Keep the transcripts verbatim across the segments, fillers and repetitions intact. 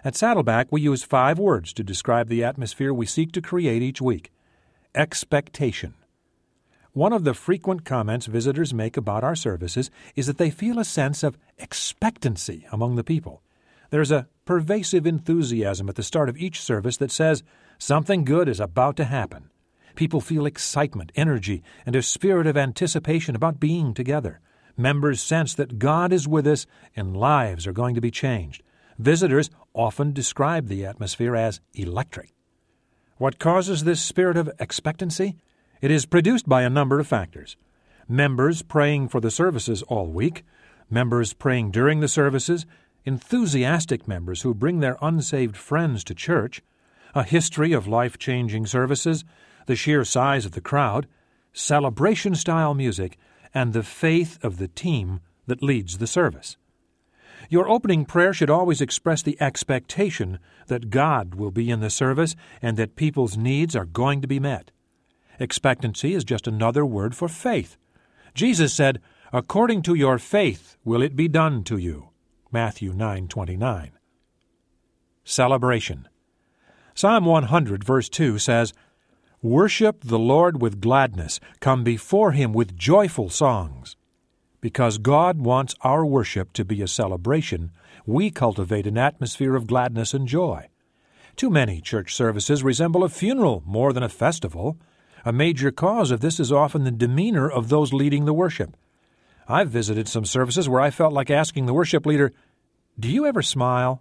At Saddleback, we use five words to describe the atmosphere we seek to create each week. Expectation. One of the frequent comments visitors make about our services is that they feel a sense of expectancy among the people. There's a pervasive enthusiasm at the start of each service that says something good is about to happen. People feel excitement, energy, and a spirit of anticipation about being together. Members sense that God is with us and lives are going to be changed. Visitors often describe the atmosphere as electric. What causes this spirit of expectancy? It is produced by a number of factors. Members praying for the services all week, members praying during the services, enthusiastic members who bring their unsaved friends to church, a history of life-changing services, the sheer size of the crowd, celebration-style music, and the faith of the team that leads the service. Your opening prayer should always express the expectation that God will be in the service and that people's needs are going to be met. Expectancy is just another word for faith. Jesus said, "According to your faith will it be done to you." Matthew nine twenty-nine. Celebration. Psalm one hundred, verse two says, "Worship the Lord with gladness. Come before Him with joyful songs." Because God wants our worship to be a celebration, we cultivate an atmosphere of gladness and joy. Too many church services resemble a funeral more than a festival. A major cause of this is often the demeanor of those leading the worship. I've visited some services where I felt like asking the worship leader, "Do you ever smile?"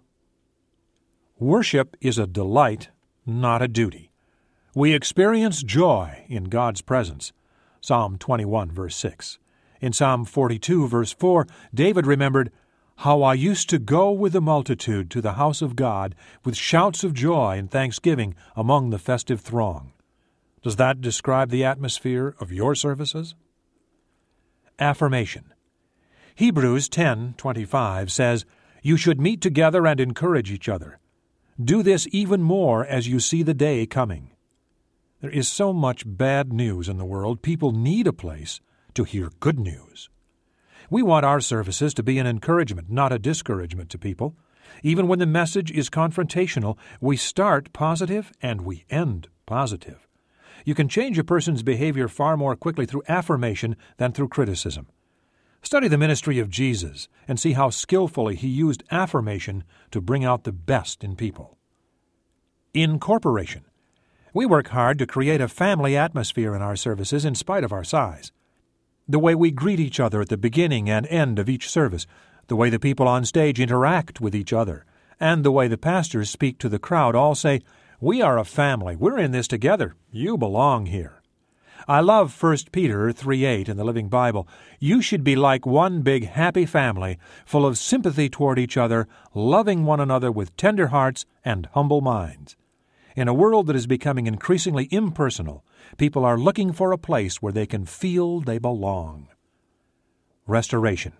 Worship is a delight, not a duty. We experience joy in God's presence. Psalm twenty-one, verse six. In Psalm forty-two, verse four, David remembered, "How I used to go with the multitude to the house of God with shouts of joy and thanksgiving among the festive throng." Does that describe the atmosphere of your services? Affirmation. Hebrews ten twenty-five says, "You should meet together and encourage each other. Do this even more as you see the day coming." There is so much bad news in the world, people need a place to hear good news. We want our services to be an encouragement, not a discouragement to people. Even when the message is confrontational, we start positive and we end positive. You can change a person's behavior far more quickly through affirmation than through criticism. Study the ministry of Jesus and see how skillfully He used affirmation to bring out the best in people. Incorporation. We work hard to create a family atmosphere in our services in spite of our size. The way we greet each other at the beginning and end of each service, the way the people on stage interact with each other, and the way the pastors speak to the crowd all say, "We are a family. We're in this together. You belong here." I love First Peter three eight in the Living Bible. "You should be like one big happy family, full of sympathy toward each other, loving one another with tender hearts and humble minds." In a world that is becoming increasingly impersonal, people are looking for a place where they can feel they belong. Restoration.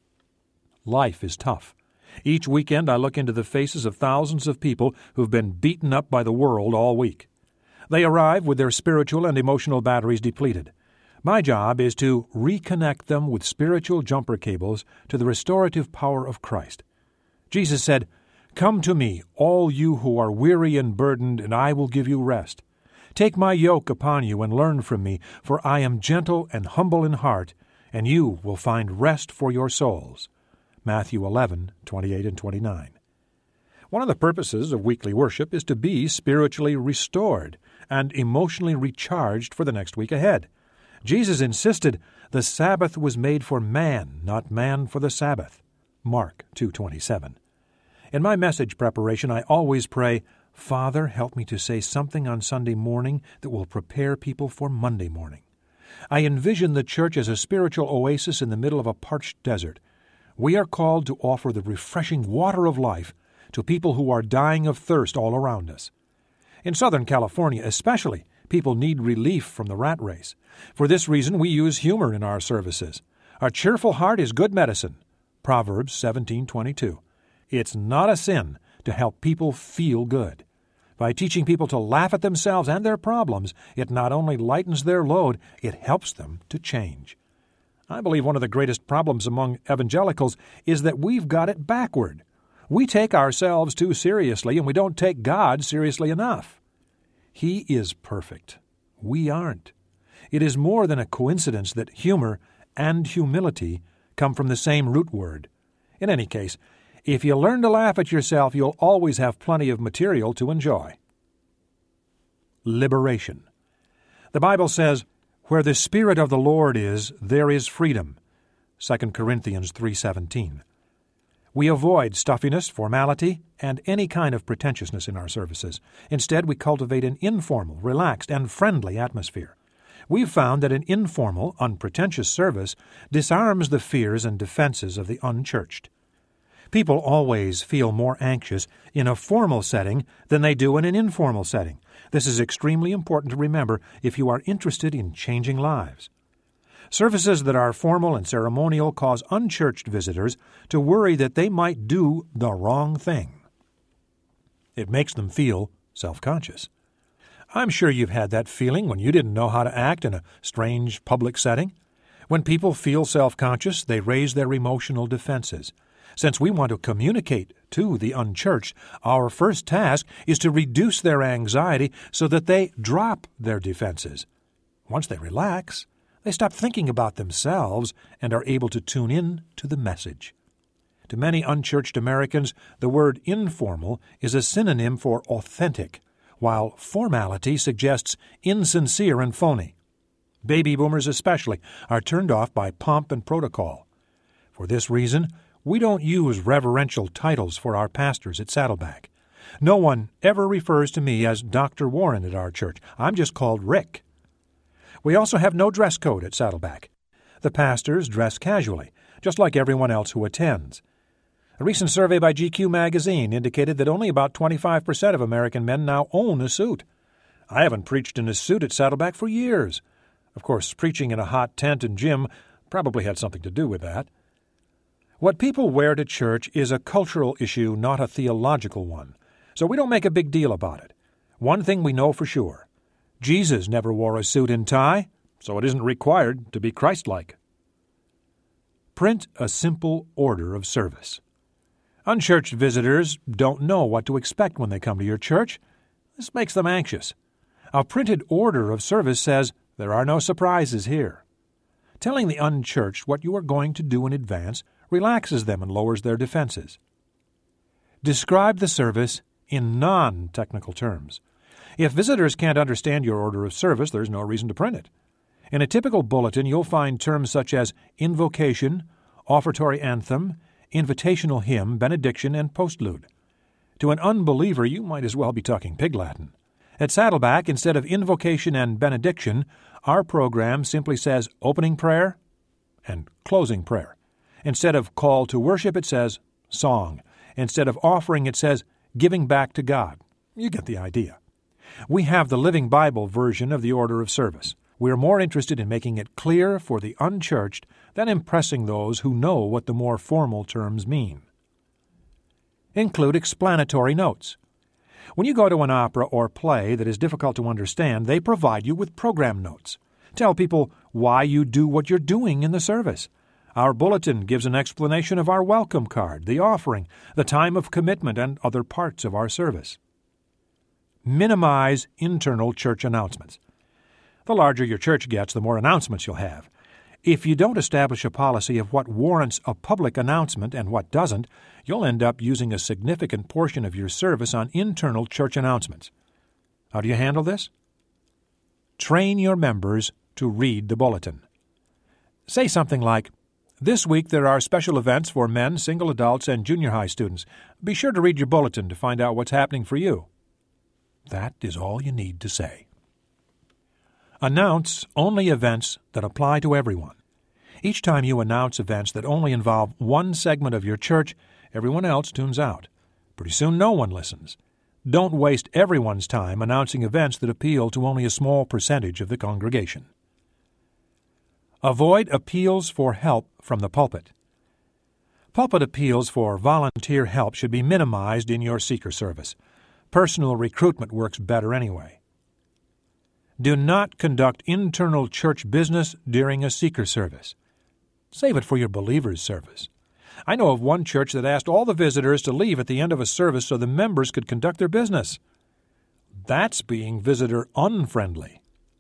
Life is tough. Each weekend I look into the faces of thousands of people who've been beaten up by the world all week. They arrive with their spiritual and emotional batteries depleted. My job is to reconnect them with spiritual jumper cables to the restorative power of Christ. Jesus said, "Come to me, all you who are weary and burdened, and I will give you rest. Take my yoke upon you and learn from me, for I am gentle and humble in heart, and you will find rest for your souls." Matthew eleven twenty-eight and twenty-nine. One of the purposes of weekly worship is to be spiritually restored and emotionally recharged for the next week ahead. Jesus insisted the Sabbath was made for man, not man for the Sabbath. Mark two twenty-seven. In my message preparation, I always pray, "Father, help me to say something on Sunday morning that will prepare people for Monday morning." I envision the church as a spiritual oasis in the middle of a parched desert. We are called to offer the refreshing water of life to people who are dying of thirst all around us. In Southern California especially, people need relief from the rat race. For this reason, we use humor in our services. A cheerful heart is good medicine. Proverbs seventeen twenty-two. It's not a sin to help people feel good. By teaching people to laugh at themselves and their problems, it not only lightens their load, it helps them to change. I believe one of the greatest problems among evangelicals is that we've got it backward. We take ourselves too seriously, and we don't take God seriously enough. He is perfect. We aren't. It is more than a coincidence that humor and humility come from the same root word. In any case, if you learn to laugh at yourself, you'll always have plenty of material to enjoy. Liberation. The Bible says, "Where the Spirit of the Lord is, there is freedom." Second Corinthians three seventeen. We avoid stuffiness, formality, and any kind of pretentiousness in our services. Instead, we cultivate an informal, relaxed, and friendly atmosphere. We've found that an informal, unpretentious service disarms the fears and defenses of the unchurched. People always feel more anxious in a formal setting than they do in an informal setting. This is extremely important to remember if you are interested in changing lives. Services that are formal and ceremonial cause unchurched visitors to worry that they might do the wrong thing. It makes them feel self-conscious. I'm sure you've had that feeling when you didn't know how to act in a strange public setting. When people feel self-conscious, they raise their emotional defenses. Since we want to communicate to the unchurched, our first task is to reduce their anxiety so that they drop their defenses. Once they relax, they stop thinking about themselves and are able to tune in to the message. To many unchurched Americans, the word informal is a synonym for authentic, while formality suggests insincere and phony. Baby boomers especially are turned off by pomp and protocol. For this reason, we don't use reverential titles for our pastors at Saddleback. No one ever refers to me as Doctor Warren at our church. I'm just called Rick. We also have no dress code at Saddleback. The pastors dress casually, just like everyone else who attends. A recent survey by G Q magazine indicated that only about twenty-five percent of American men now own a suit. I haven't preached in a suit at Saddleback for years. Of course, preaching in a hot tent and gym probably had something to do with that. What people wear to church is a cultural issue, not a theological one, so we don't make a big deal about it. One thing we know for sure: Jesus never wore a suit and tie, so it isn't required to be Christ-like. Print a simple order of service. Unchurched visitors don't know what to expect when they come to your church. This makes them anxious. A printed order of service says, "There are no surprises here." Telling the unchurched what you are going to do in advance relaxes them and lowers their defenses. Describe the service in non-technical terms. If visitors can't understand your order of service, there's no reason to print it. In a typical bulletin, you'll find terms such as invocation, offertory anthem, invitational hymn, benediction, and postlude. To an unbeliever, you might as well be talking Pig Latin. At Saddleback, instead of invocation and benediction, our program simply says opening prayer and closing prayer. Instead of call to worship, it says song. Instead of offering, it says giving back to God. You get the idea. We have the Living Bible version of the order of service. We are more interested in making it clear for the unchurched than impressing those who know what the more formal terms mean. Include explanatory notes. When you go to an opera or play that is difficult to understand, they provide you with program notes. Tell people why you do what you're doing in the service. Our bulletin gives an explanation of our welcome card, the offering, the time of commitment, and other parts of our service. Minimize internal church announcements. The larger your church gets, the more announcements you'll have. If you don't establish a policy of what warrants a public announcement and what doesn't, you'll end up using a significant portion of your service on internal church announcements. How do you handle this? Train your members to read the bulletin. Say something like, "This week there are special events for men, single adults, and junior high students. Be sure to read your bulletin to find out what's happening for you." That is all you need to say. Announce only events that apply to everyone. Each time you announce events that only involve one segment of your church, everyone else tunes out. Pretty soon no one listens. Don't waste everyone's time announcing events that appeal to only a small percentage of the congregation. Avoid appeals for help from the pulpit. Pulpit appeals for volunteer help should be minimized in your seeker service. Personal recruitment works better anyway. Do not conduct internal church business during a seeker service. Save it for your believers' service. I know of one church that asked all the visitors to leave at the end of a service so the members could conduct their business. That's being visitor unfriendly.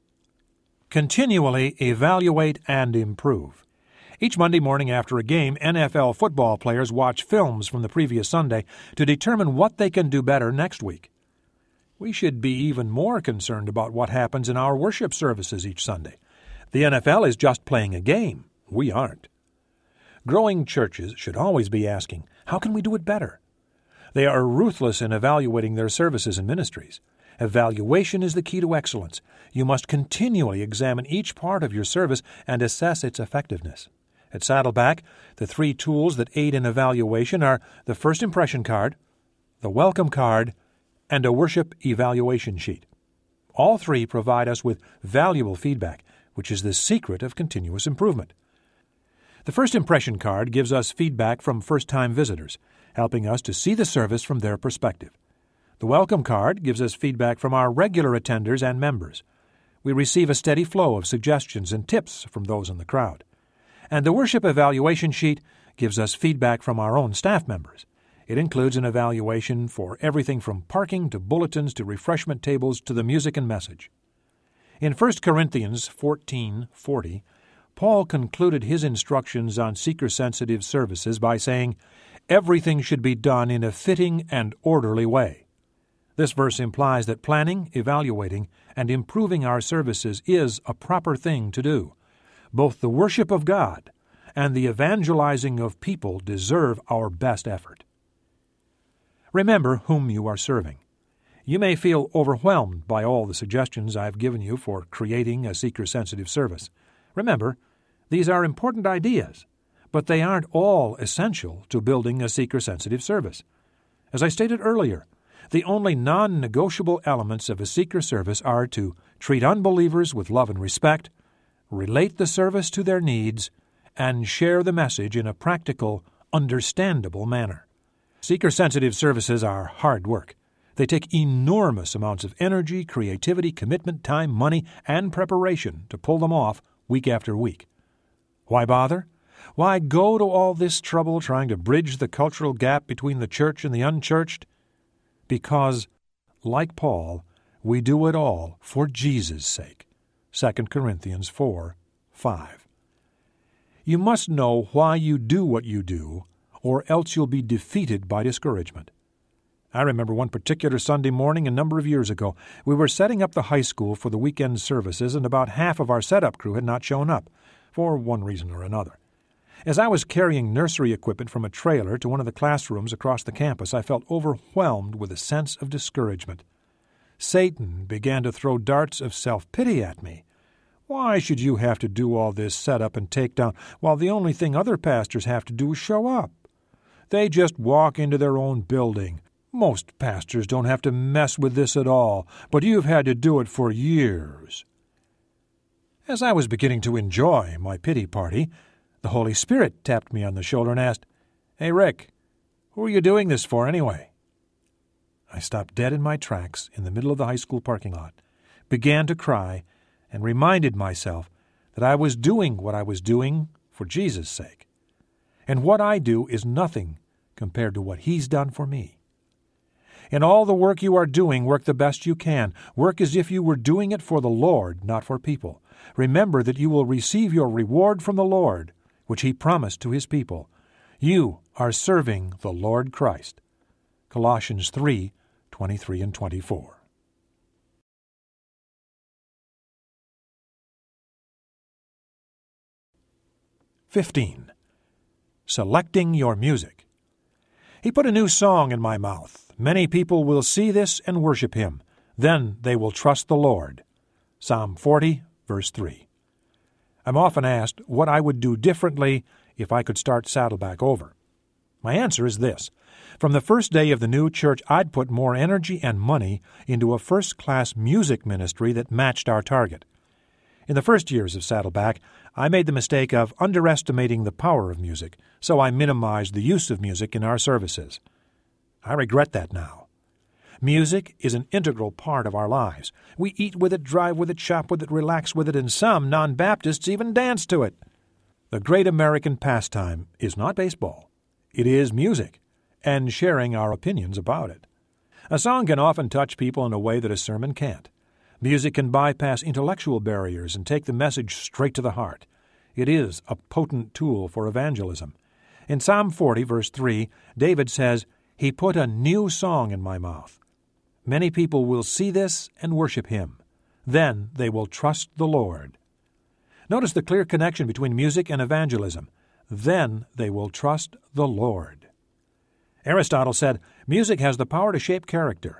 Continually evaluate and improve. Each Monday morning after a game, N F L football players watch films from the previous Sunday to determine what they can do better next week. We should be even more concerned about what happens in our worship services each Sunday. The N F L is just playing a game. We aren't. Growing churches should always be asking, how can we do it better? They are ruthless in evaluating their services and ministries. Evaluation is the key to excellence. You must continually examine each part of your service and assess its effectiveness. At Saddleback, the three tools that aid in evaluation are the first impression card, the welcome card, and a worship evaluation sheet. All three provide us with valuable feedback, which is the secret of continuous improvement. The first impression card gives us feedback from first-time visitors, helping us to see the service from their perspective. The welcome card gives us feedback from our regular attenders and members. We receive a steady flow of suggestions and tips from those in the crowd. And the worship evaluation sheet gives us feedback from our own staff members. It includes an evaluation for everything from parking to bulletins to refreshment tables to the music and message. In First Corinthians fourteen forty, Paul concluded his instructions on seeker-sensitive services by saying, "Everything should be done in a fitting and orderly way." This verse implies that planning, evaluating, and improving our services is a proper thing to do. Both the worship of God and the evangelizing of people deserve our best effort. Remember whom you are serving. You may feel overwhelmed by all the suggestions I've given you for creating a seeker-sensitive service. Remember, these are important ideas, but they aren't all essential to building a seeker-sensitive service. As I stated earlier, the only non-negotiable elements of a seeker service are to treat unbelievers with love and respect, relate the service to their needs, and share the message in a practical, understandable manner. Seeker-sensitive services are hard work. They take enormous amounts of energy, creativity, commitment, time, money, and preparation to pull them off week after week. Why bother? Why go to all this trouble trying to bridge the cultural gap between the church and the unchurched? Because, like Paul, we do it all for Jesus' sake. Second Corinthians four five. You must know why you do what you do, or else you'll be defeated by discouragement. I remember one particular Sunday morning a number of years ago. We were setting up the high school for the weekend services, and about half of our setup crew had not shown up, for one reason or another. As I was carrying nursery equipment from a trailer to one of the classrooms across the campus, I felt overwhelmed with a sense of discouragement. Satan began to throw darts of self-pity at me. Why should you have to do all this setup and takedown while the only thing other pastors have to do is show up? They just walk into their own building. Most pastors don't have to mess with this at all, but you've had to do it for years. As I was beginning to enjoy my pity party, the Holy Spirit tapped me on the shoulder and asked, "Hey, Rick, who are you doing this for anyway?" I stopped dead in my tracks in the middle of the high school parking lot, began to cry, and reminded myself that I was doing what I was doing for Jesus' sake. And what I do is nothing compared to what He's done for me. In all the work you are doing, work the best you can. Work as if you were doing it for the Lord, not for people. Remember that you will receive your reward from the Lord, which He promised to His people. You are serving the Lord Christ. Colossians three twenty-three and twenty-four. fifteen. Selecting your music. He put a new song in my mouth. Many people will see this and worship Him. Then they will trust the Lord. Psalm forty, verse three. I'm often asked what I would do differently if I could start Saddleback over. My answer is this. From the first day of the new church, I'd put more energy and money into a first-class music ministry that matched our target. In the first years of Saddleback, I made the mistake of underestimating the power of music, so I minimized the use of music in our services. I regret that now. Music is an integral part of our lives. We eat with it, drive with it, shop with it, relax with it, and some non-Baptists even dance to it. The great American pastime is not baseball. It is music, and sharing our opinions about it. A song can often touch people in a way that a sermon can't. Music can bypass intellectual barriers and take the message straight to the heart. It is a potent tool for evangelism. In Psalm forty, verse three, David says, "He put a new song in my mouth." Many people will see this and worship Him. Then they will trust the Lord. Notice the clear connection between music and evangelism. Then they will trust the Lord. Aristotle said, music has the power to shape character.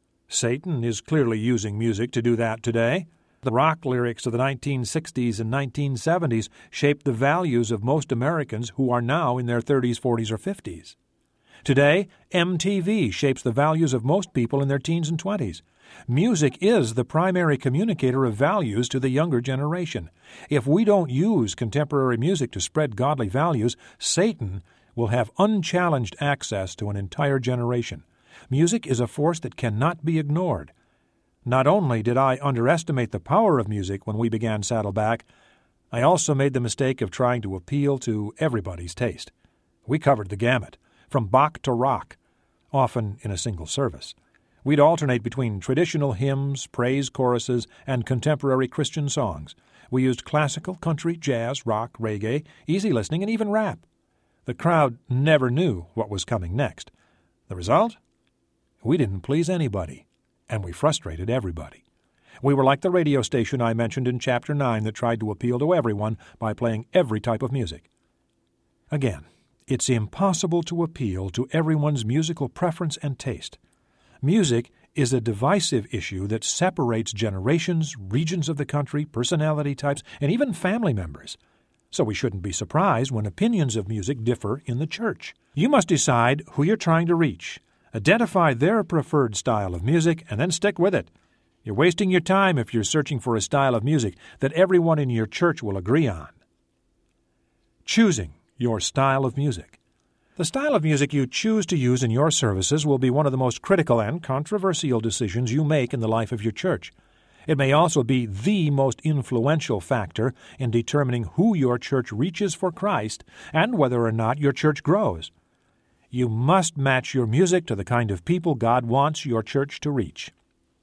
Satan is clearly using music to do that today. The rock lyrics of the nineteen sixties and nineteen seventies shaped the values of most Americans who are now in their thirties, forties, or fifties. Today, M T V shapes the values of most people in their teens and twenties. Music is the primary communicator of values to the younger generation. If we don't use contemporary music to spread godly values, Satan will have unchallenged access to an entire generation. Music is a force that cannot be ignored. Not only did I underestimate the power of music when we began Saddleback, I also made the mistake of trying to appeal to everybody's taste. We covered the gamut, from Bach to rock, often in a single service. We'd alternate between traditional hymns, praise choruses, and contemporary Christian songs. We used classical, country, jazz, rock, reggae, easy listening, and even rap. The crowd never knew what was coming next. The result? We didn't please anybody, and we frustrated everybody. We were like the radio station I mentioned in Chapter nine that tried to appeal to everyone by playing every type of music. Again, it's impossible to appeal to everyone's musical preference and taste. Music is a divisive issue that separates generations, regions of the country, personality types, and even family members. So we shouldn't be surprised when opinions of music differ in the church. You must decide who you're trying to reach. Identify their preferred style of music and then stick with it. You're wasting your time if you're searching for a style of music that everyone in your church will agree on. Choosing your style of music. The style of music you choose to use in your services will be one of the most critical and controversial decisions you make in the life of your church. It may also be the most influential factor in determining who your church reaches for Christ and whether or not your church grows. You must match your music to the kind of people God wants your church to reach.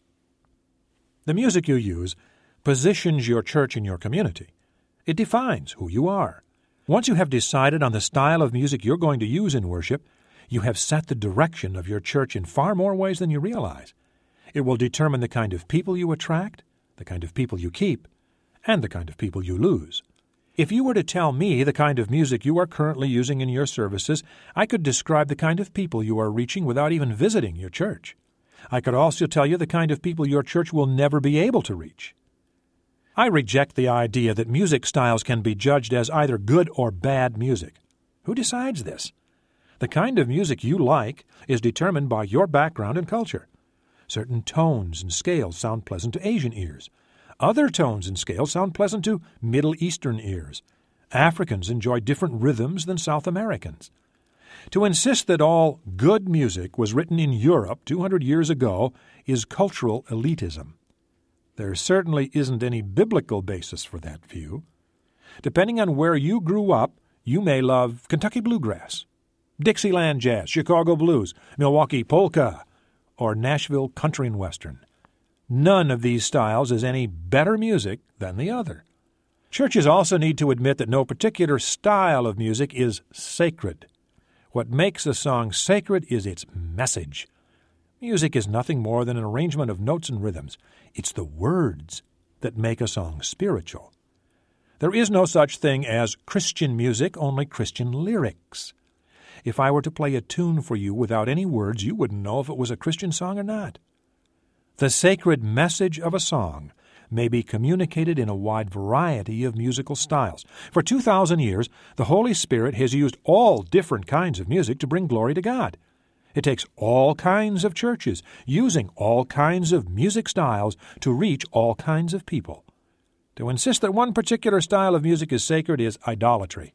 The music you use positions your church in your community. It defines who you are. Once you have decided on the style of music you're going to use in worship, you have set the direction of your church in far more ways than you realize. It will determine the kind of people you attract, the kind of people you keep, and the kind of people you lose. If you were to tell me the kind of music you are currently using in your services, I could describe the kind of people you are reaching without even visiting your church. I could also tell you the kind of people your church will never be able to reach. I reject the idea that music styles can be judged as either good or bad music. Who decides this? The kind of music you like is determined by your background and culture. Certain tones and scales sound pleasant to Asian ears. Other tones and scales sound pleasant to Middle Eastern ears. Africans enjoy different rhythms than South Americans. To insist that all good music was written in Europe two hundred years ago is cultural elitism. There certainly isn't any biblical basis for that view. Depending on where you grew up, you may love Kentucky bluegrass, Dixieland jazz, Chicago blues, Milwaukee polka, or Nashville country and western. None of these styles is any better music than the other. Churches also need to admit that no particular style of music is sacred. What makes a song sacred is its message. Music is nothing more than an arrangement of notes and rhythms. It's the words that make a song spiritual. There is no such thing as Christian music, only Christian lyrics. If I were to play a tune for you without any words, you wouldn't know if it was a Christian song or not. The sacred message of a song may be communicated in a wide variety of musical styles. For two thousand years, the Holy Spirit has used all different kinds of music to bring glory to God. It takes all kinds of churches using all kinds of music styles to reach all kinds of people. To insist that one particular style of music is sacred is idolatry.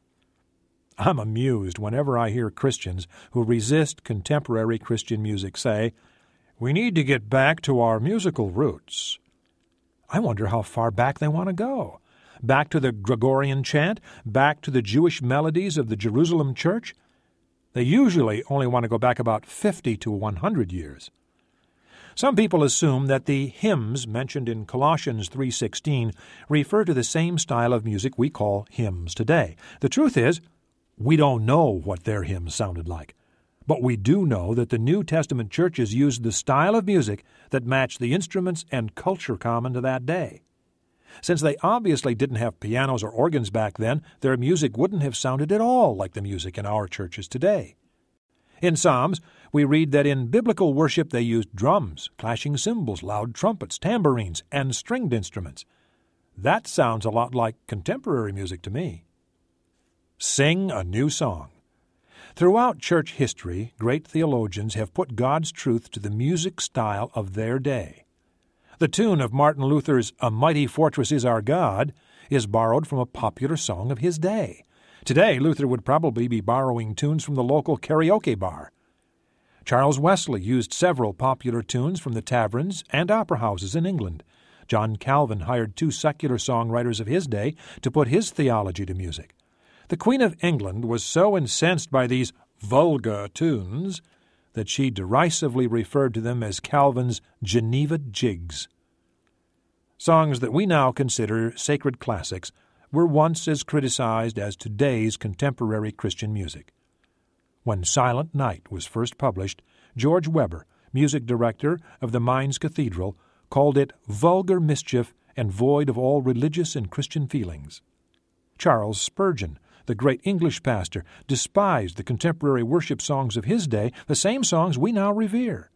I'm amused whenever I hear Christians who resist contemporary Christian music say, "We need to get back to our musical roots." I wonder how far back they want to go. Back to the Gregorian chant? Back to the Jewish melodies of the Jerusalem church? They usually only want to go back about fifty to one hundred years. Some people assume that the hymns mentioned in Colossians three sixteen refer to the same style of music we call hymns today. The truth is, we don't know what their hymns sounded like. But we do know that the New Testament churches used the style of music that matched the instruments and culture common to that day. Since they obviously didn't have pianos or organs back then, their music wouldn't have sounded at all like the music in our churches today. In Psalms, we read that in biblical worship they used drums, clashing cymbals, loud trumpets, tambourines, and stringed instruments. That sounds a lot like contemporary music to me. Sing a new song. Throughout church history, great theologians have put God's truth to the music style of their day. The tune of Martin Luther's "A Mighty Fortress Is Our God" is borrowed from a popular song of his day. Today, Luther would probably be borrowing tunes from the local karaoke bar. Charles Wesley used several popular tunes from the taverns and opera houses in England. John Calvin hired two secular songwriters of his day to put his theology to music. The Queen of England was so incensed by these vulgar tunes that she derisively referred to them as Calvin's Geneva jigs. Songs that we now consider sacred classics were once as criticized as today's contemporary Christian music. When Silent Night was first published, George Weber, music director of the Mainz Cathedral, called it vulgar mischief and void of all religious and Christian feelings. Charles Spurgeon, the great English pastor, despised the contemporary worship songs of his day, the same songs we now revere.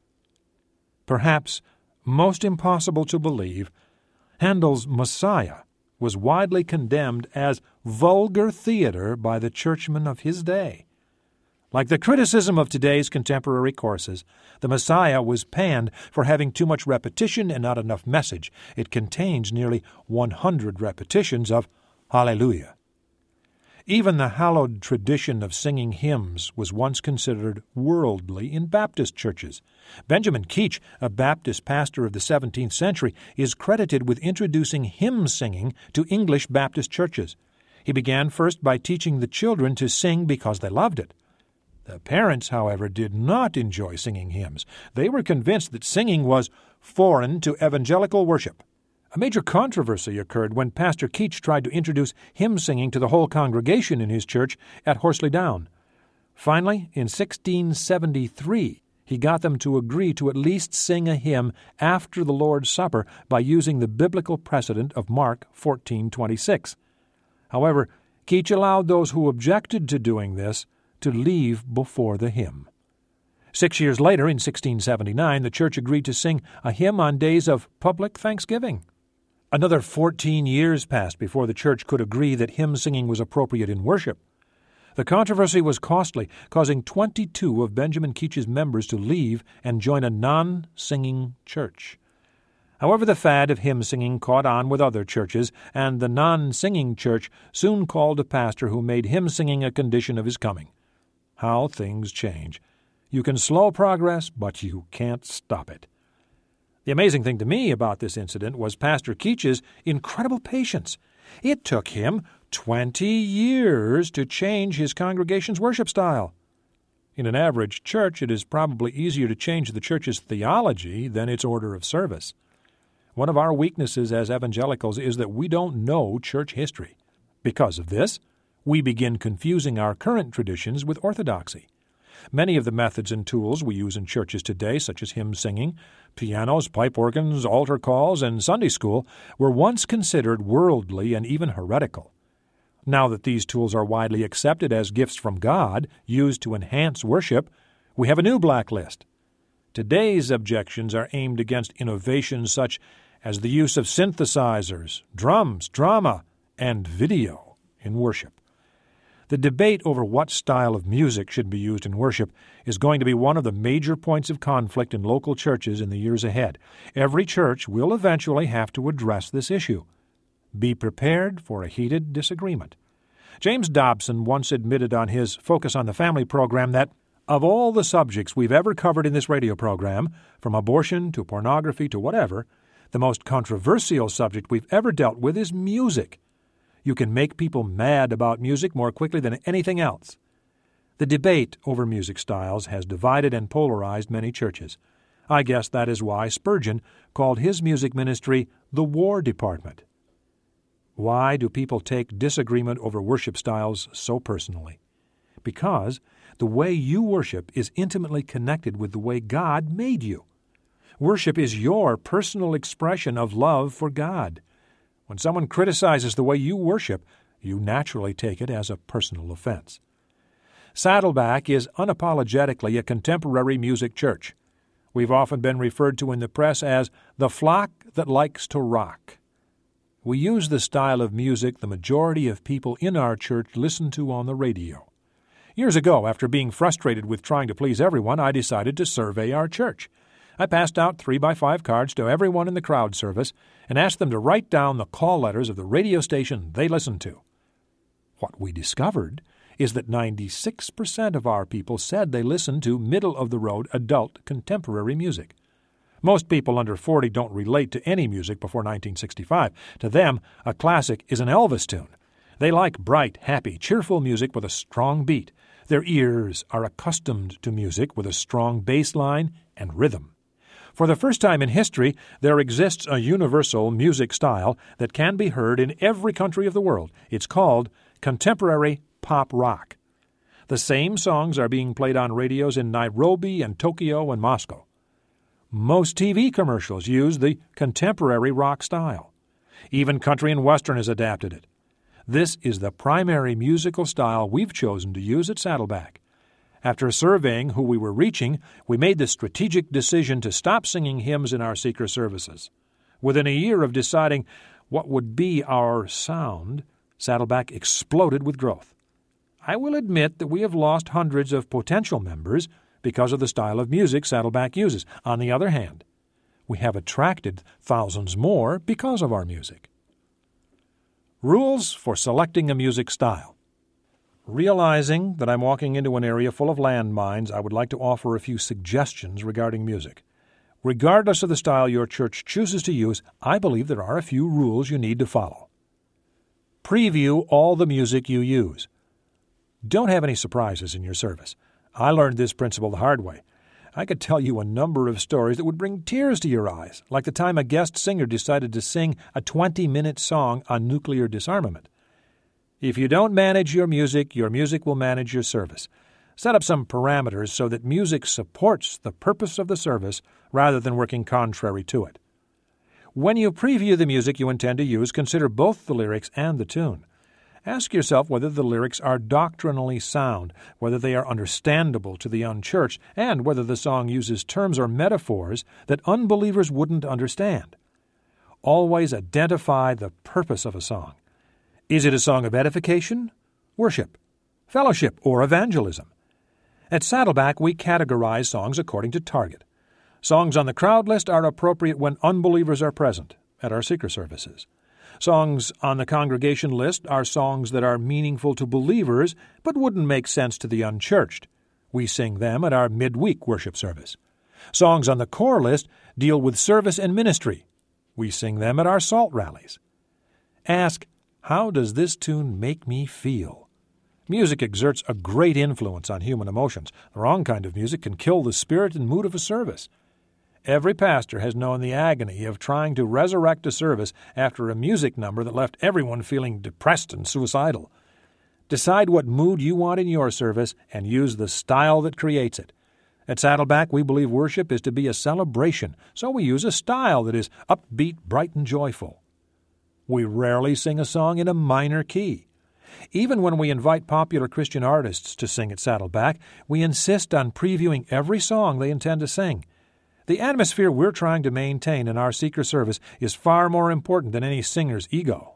Perhaps most impossible to believe, Handel's Messiah was widely condemned as vulgar theater by the churchmen of his day. Like the criticism of today's contemporary courses, the Messiah was panned for having too much repetition and not enough message. It contains nearly one hundred repetitions of Hallelujah. Even the hallowed tradition of singing hymns was once considered worldly in Baptist churches. Benjamin Keach, a Baptist pastor of the seventeenth century, is credited with introducing hymn singing to English Baptist churches. He began first by teaching the children to sing because they loved it. The parents, however, did not enjoy singing hymns. They were convinced that singing was foreign to evangelical worship. A major controversy occurred when Pastor Keach tried to introduce hymn singing to the whole congregation in his church at Horsley Down. Finally, in sixteen seventy-three, he got them to agree to at least sing a hymn after the Lord's Supper by using the biblical precedent of Mark fourteen twenty-six. However, Keach allowed those who objected to doing this to leave before the hymn. Six years later, in sixteen seventy-nine, the church agreed to sing a hymn on days of public thanksgiving. Another fourteen years passed before the church could agree that hymn singing was appropriate in worship. The controversy was costly, causing twenty-two of Benjamin Keach's members to leave and join a non-singing church. However, the fad of hymn singing caught on with other churches, and the non-singing church soon called a pastor who made hymn singing a condition of his coming. How things change. You can slow progress, but you can't stop it. The amazing thing to me about this incident was Pastor Keach's incredible patience. It took him twenty years to change his congregation's worship style. In an average church, it is probably easier to change the church's theology than its order of service. One of our weaknesses as evangelicals is that we don't know church history. Because of this, we begin confusing our current traditions with orthodoxy. Many of the methods and tools we use in churches today, such as hymn singing, pianos, pipe organs, altar calls, and Sunday school, were once considered worldly and even heretical. Now that these tools are widely accepted as gifts from God, used to enhance worship, we have a new blacklist. Today's objections are aimed against innovations such as the use of synthesizers, drums, drama, and video in worship. The debate over what style of music should be used in worship is going to be one of the major points of conflict in local churches in the years ahead. Every church will eventually have to address this issue. Be prepared for a heated disagreement. James Dobson once admitted on his Focus on the Family program that, of all the subjects we've ever covered in this radio program, from abortion to pornography to whatever, the most controversial subject we've ever dealt with is music. You can make people mad about music more quickly than anything else. The debate over music styles has divided and polarized many churches. I guess that is why Spurgeon called his music ministry the War Department. Why do people take disagreement over worship styles so personally? Because the way you worship is intimately connected with the way God made you. Worship is your personal expression of love for God. When someone criticizes the way you worship, you naturally take it as a personal offense. Saddleback is unapologetically a contemporary music church. We've often been referred to in the press as the flock that likes to rock. We use the style of music the majority of people in our church listen to on the radio. Years ago, after being frustrated with trying to please everyone, I decided to survey our church. I passed out three by five cards to everyone in the crowd service and asked them to write down the call letters of the radio station they listened to. What we discovered is that ninety-six percent of our people said they listened to middle-of-the-road adult contemporary music. Most people under forty don't relate to any music before nineteen sixty-five. To them, a classic is an Elvis tune. They like bright, happy, cheerful music with a strong beat. Their ears are accustomed to music with a strong bass line and rhythm. For the first time in history, there exists a universal music style that can be heard in every country of the world. It's called contemporary pop rock. The same songs are being played on radios in Nairobi and Tokyo and Moscow. Most T V commercials use the contemporary rock style. Even country and western has adapted it. This is the primary musical style we've chosen to use at Saddleback. After surveying who we were reaching, we made the strategic decision to stop singing hymns in our seeker services. Within a year of deciding what would be our sound, Saddleback exploded with growth. I will admit that we have lost hundreds of potential members because of the style of music Saddleback uses. On the other hand, we have attracted thousands more because of our music. Rules for selecting a music style. Realizing that I'm walking into an area full of landmines, I would like to offer a few suggestions regarding music. Regardless of the style your church chooses to use, I believe there are a few rules you need to follow. Preview all the music you use. Don't have any surprises in your service. I learned this principle the hard way. I could tell you a number of stories that would bring tears to your eyes, like the time a guest singer decided to sing a twenty-minute song on nuclear disarmament. If you don't manage your music, your music will manage your service. Set up some parameters so that music supports the purpose of the service rather than working contrary to it. When you preview the music you intend to use, consider both the lyrics and the tune. Ask yourself whether the lyrics are doctrinally sound, whether they are understandable to the unchurched, and whether the song uses terms or metaphors that unbelievers wouldn't understand. Always identify the purpose of a song. Is it a song of edification, worship, fellowship, or evangelism? At Saddleback, we categorize songs according to target. Songs on the crowd list are appropriate when unbelievers are present at our seeker services. Songs on the congregation list are songs that are meaningful to believers but wouldn't make sense to the unchurched. We sing them at our midweek worship service. Songs on the core list deal with service and ministry. We sing them at our salt rallies. Ask, how does this tune make me feel? Music exerts a great influence on human emotions. The wrong kind of music can kill the spirit and mood of a service. Every pastor has known the agony of trying to resurrect a service after a music number that left everyone feeling depressed and suicidal. Decide what mood you want in your service and use the style that creates it. At Saddleback, we believe worship is to be a celebration, so we use a style that is upbeat, bright, and joyful. We rarely sing a song in a minor key. Even when we invite popular Christian artists to sing at Saddleback, we insist on previewing every song they intend to sing. The atmosphere we're trying to maintain in our seeker service is far more important than any singer's ego.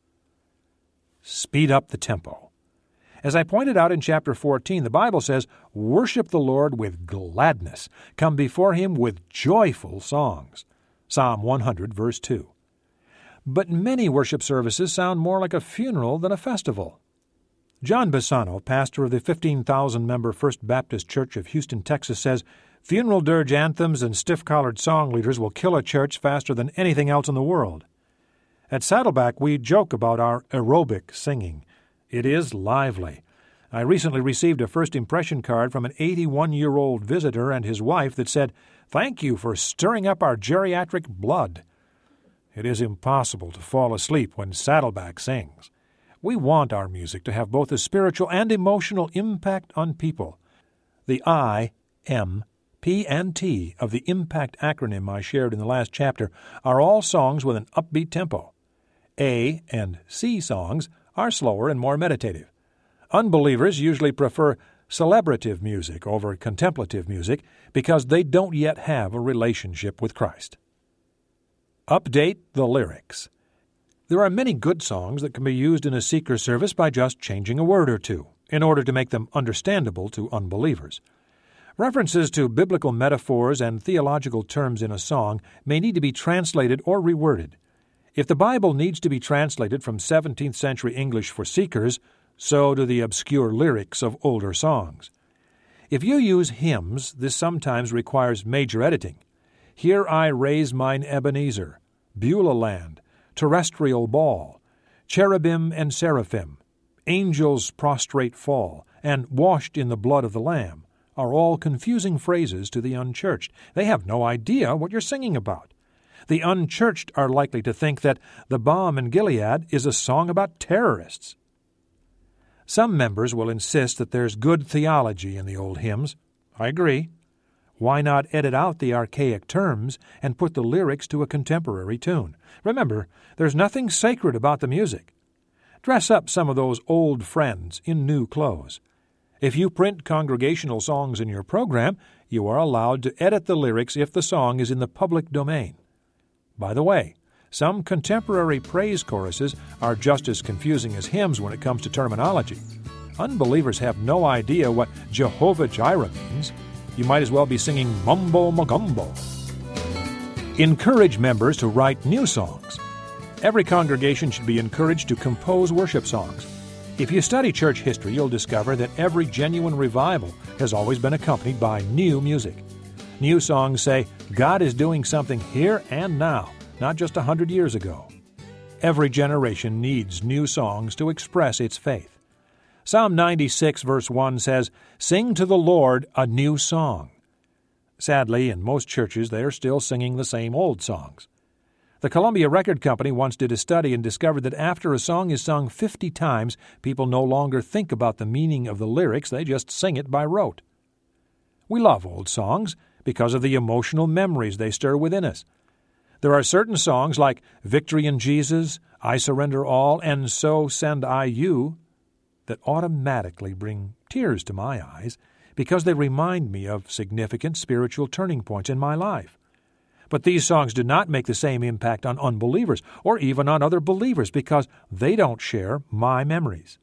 Speed up the tempo. As I pointed out in chapter fourteen, the Bible says, "Worship the Lord with gladness. Come before Him with joyful songs." Psalm one hundred, verse two. But many worship services sound more like a funeral than a festival. John Bassano, pastor of the fifteen thousand member First Baptist Church of Houston, Texas, says, "Funeral dirge anthems and stiff-collared song leaders will kill a church faster than anything else in the world." At Saddleback, we joke about our aerobic singing. It is lively. I recently received a first impression card from an eighty-one-year-old visitor and his wife that said, "Thank you for stirring up our geriatric blood." It is impossible to fall asleep when Saddleback sings. We want our music to have both a spiritual and emotional impact on people. The I, M, P, and T of the IMPACT acronym I shared in the last chapter are all songs with an upbeat tempo. A and C songs are slower and more meditative. Unbelievers usually prefer celebrative music over contemplative music because they don't yet have a relationship with Christ. Update the lyrics. There are many good songs that can be used in a seeker service by just changing a word or two, in order to make them understandable to unbelievers. References to biblical metaphors and theological terms in a song may need to be translated or reworded. If the Bible needs to be translated from seventeenth century English for seekers, so do the obscure lyrics of older songs. If you use hymns, this sometimes requires major editing. Here I raise mine Ebenezer, Beulah land, terrestrial ball, cherubim and seraphim, angels prostrate fall, and washed in the blood of the Lamb are all confusing phrases to the unchurched. They have no idea what you're singing about. The unchurched are likely to think that the Balm in Gilead is a song about terrorists. Some members will insist that there's good theology in the old hymns. I agree. Why not edit out the archaic terms and put the lyrics to a contemporary tune? Remember, there's nothing sacred about the music. Dress up some of those old friends in new clothes. If you print congregational songs in your program, you are allowed to edit the lyrics if the song is in the public domain. By the way, some contemporary praise choruses are just as confusing as hymns when it comes to terminology. Unbelievers have no idea what Jehovah Jireh means. You might as well be singing Mumbo Magumbo. Encourage members to write new songs. Every congregation should be encouraged to compose worship songs. If you study church history, you'll discover that every genuine revival has always been accompanied by new music. New songs say, God is doing something here and now, not just a hundred years ago. Every generation needs new songs to express its faith. Psalm ninety-six, verse one says, "Sing to the Lord a new song." Sadly, in most churches, they are still singing the same old songs. The Columbia Record Company once did a study and discovered that after a song is sung fifty times, people no longer think about the meaning of the lyrics, they just sing it by rote. We love old songs because of the emotional memories they stir within us. There are certain songs like Victory in Jesus, I Surrender All, and So Send I You that automatically bring tears to my eyes because they remind me of significant spiritual turning points in my life. But these songs do not make the same impact on unbelievers or even on other believers because they don't share my memories.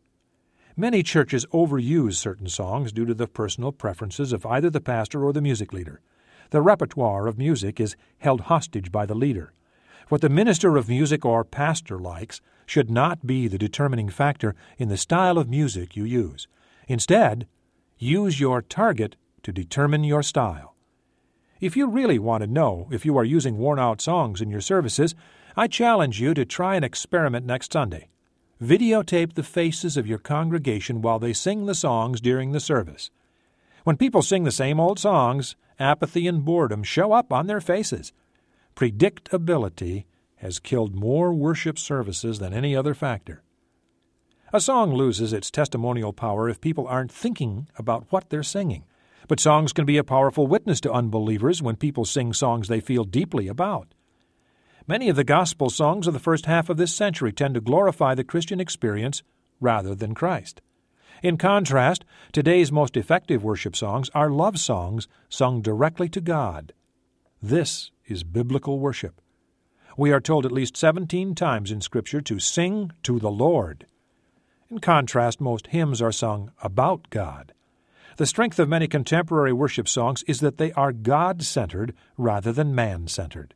Many churches overuse certain songs due to the personal preferences of either the pastor or the music leader. The repertoire of music is held hostage by the leader. What the minister of music or pastor likes should not be the determining factor in the style of music you use. Instead, use your target to determine your style. If you really want to know if you are using worn-out songs in your services, I challenge you to try an experiment next Sunday. Videotape the faces of your congregation while they sing the songs during the service. When people sing the same old songs, apathy and boredom show up on their faces. Predictability has killed more worship services than any other factor. A song loses its testimonial power if people aren't thinking about what they're singing. But songs can be a powerful witness to unbelievers when people sing songs they feel deeply about. Many of the gospel songs of the first half of this century tend to glorify the Christian experience rather than Christ. In contrast, today's most effective worship songs are love songs sung directly to God. This is biblical worship. We are told at least seventeen times in Scripture to sing to the Lord. In contrast, most hymns are sung about God. The strength of many contemporary worship songs is that they are God-centered rather than man-centered.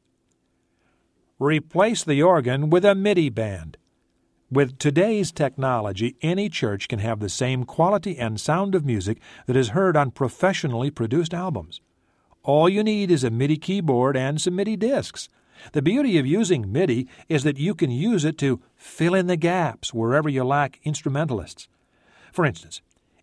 Replace the organ with a MIDI band. With today's technology, any church can have the same quality and sound of music that is heard on professionally produced albums. All you need is a MIDI keyboard and some MIDI discs. The beauty of using MIDI is that you can use it to fill in the gaps wherever you lack instrumentalists. For instance,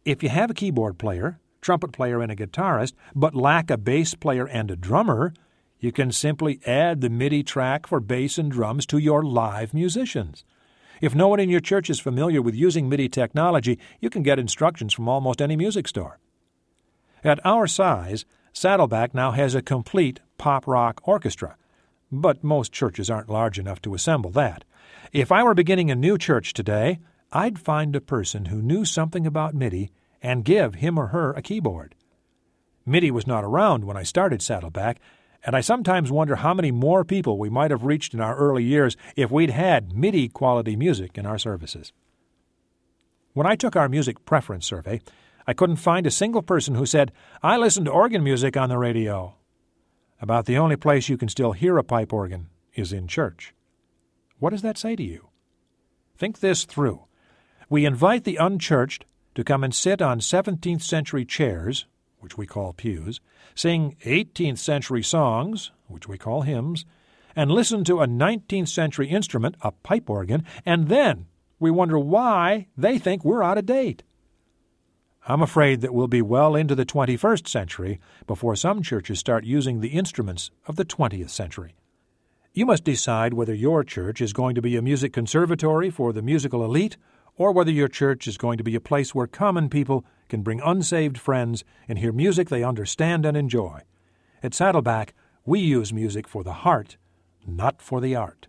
If you have a keyboard player, trumpet player, and a guitarist, but lack a bass player and a drummer, you can simply add the MIDI track for bass and drums to your live musicians. If no one in your church is familiar with using MIDI technology, you can get instructions from almost any music store. At our size, Saddleback now has a complete pop-rock orchestra, but most churches aren't large enough to assemble that. If I were beginning a new church today, I'd find a person who knew something about MIDI and give him or her a keyboard. MIDI was not around when I started Saddleback, and I sometimes wonder how many more people we might have reached in our early years if we'd had MIDI-quality music in our services. When I took our music preference survey, I couldn't find a single person who said, "I listen to organ music on the radio." About the only place you can still hear a pipe organ is in church. What does that say to you? Think this through. We invite the unchurched to come and sit on seventeenth century chairs, which we call pews, sing eighteenth century songs, which we call hymns, and listen to a nineteenth century instrument, a pipe organ, and then we wonder why they think we're out of date. I'm afraid that we'll be well into the twenty-first century before some churches start using the instruments of the twentieth century. You must decide whether your church is going to be a music conservatory for the musical elite or whether your church is going to be a place where common people can bring unsaved friends and hear music they understand and enjoy. At Saddleback, we use music for the heart, not for the art.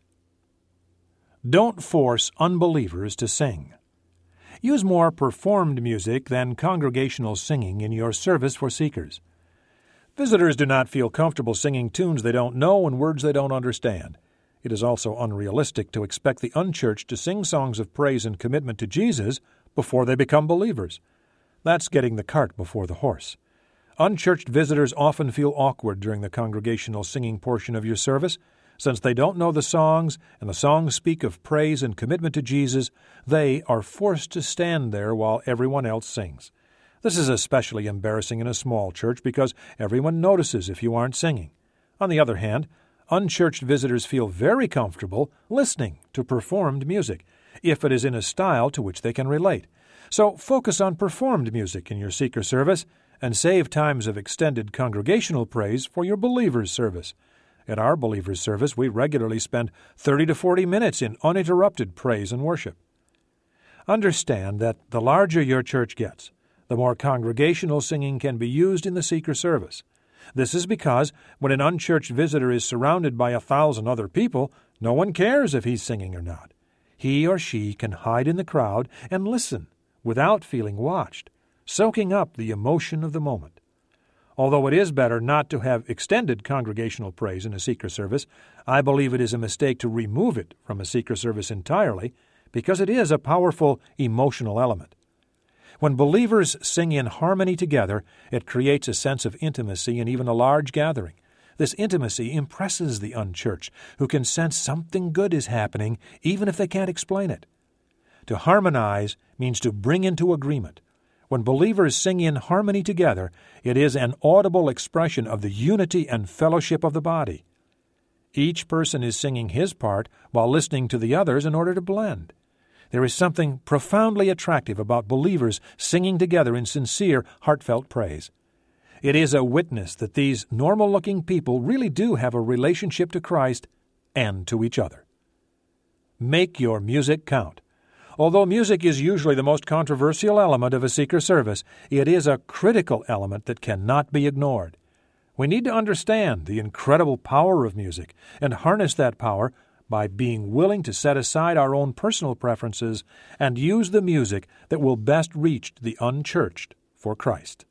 Don't force unbelievers to sing. Use more performed music than congregational singing in your service for seekers. Visitors do not feel comfortable singing tunes they don't know and words they don't understand. It is also unrealistic to expect the unchurched to sing songs of praise and commitment to Jesus before they become believers. That's getting the cart before the horse. Unchurched visitors often feel awkward during the congregational singing portion of your service. Since they don't know the songs, and the songs speak of praise and commitment to Jesus, they are forced to stand there while everyone else sings. This is especially embarrassing in a small church because everyone notices if you aren't singing. On the other hand, unchurched visitors feel very comfortable listening to performed music, if it is in a style to which they can relate. So focus on performed music in your seeker service, and save times of extended congregational praise for your believers' service. At our believers' service, we regularly spend thirty to forty minutes in uninterrupted praise and worship. Understand that the larger your church gets, the more congregational singing can be used in the seeker service. This is because when an unchurched visitor is surrounded by a thousand other people, no one cares if he's singing or not. He or she can hide in the crowd and listen without feeling watched, soaking up the emotion of the moment. Although it is better not to have extended congregational praise in a seeker service, I believe it is a mistake to remove it from a seeker service entirely because it is a powerful emotional element. When believers sing in harmony together, it creates a sense of intimacy in even a large gathering. This intimacy impresses the unchurched, who can sense something good is happening even if they can't explain it. To harmonize means to bring into agreement. When believers sing in harmony together, it is an audible expression of the unity and fellowship of the body. Each person is singing his part while listening to the others in order to blend. There is something profoundly attractive about believers singing together in sincere, heartfelt praise. It is a witness that these normal-looking people really do have a relationship to Christ and to each other. Make your music count. Although music is usually the most controversial element of a seeker service, it is a critical element that cannot be ignored. We need to understand the incredible power of music and harness that power by being willing to set aside our own personal preferences and use the music that will best reach the unchurched for Christ.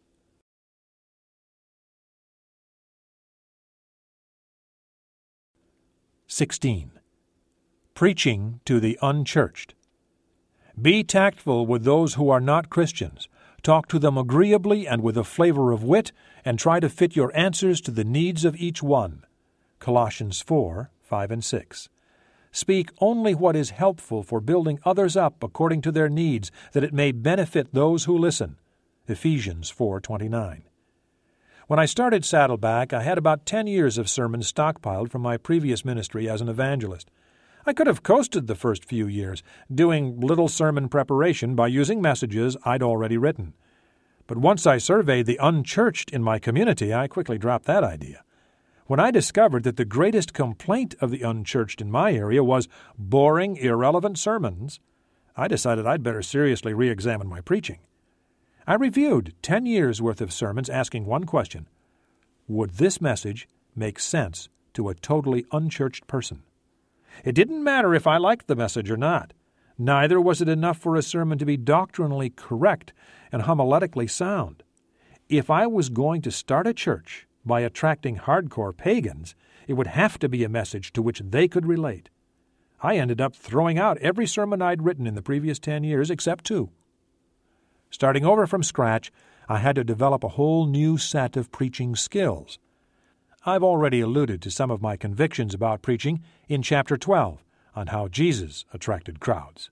sixteen. Preaching to the unchurched. Be tactful with those who are not Christians. Talk to them agreeably and with a flavor of wit, and try to fit your answers to the needs of each one. Colossians four, five and six. Speak only what is helpful for building others up according to their needs, that it may benefit those who listen. Ephesians four twenty-nine. When I started Saddleback, I had about ten years of sermons stockpiled from my previous ministry as an evangelist. I could have coasted the first few years, doing little sermon preparation by using messages I'd already written. But once I surveyed the unchurched in my community, I quickly dropped that idea. When I discovered that the greatest complaint of the unchurched in my area was boring, irrelevant sermons, I decided I'd better seriously re-examine my preaching. I reviewed ten years' worth of sermons asking one question: would this message make sense to a totally unchurched person? It didn't matter if I liked the message or not. Neither was it enough for a sermon to be doctrinally correct and homiletically sound. If I was going to start a church by attracting hardcore pagans, it would have to be a message to which they could relate. I ended up throwing out every sermon I'd written in the previous ten years except two. Starting over from scratch, I had to develop a whole new set of preaching skills. I've already alluded to some of my convictions about preaching in Chapter twelve on how Jesus attracted crowds.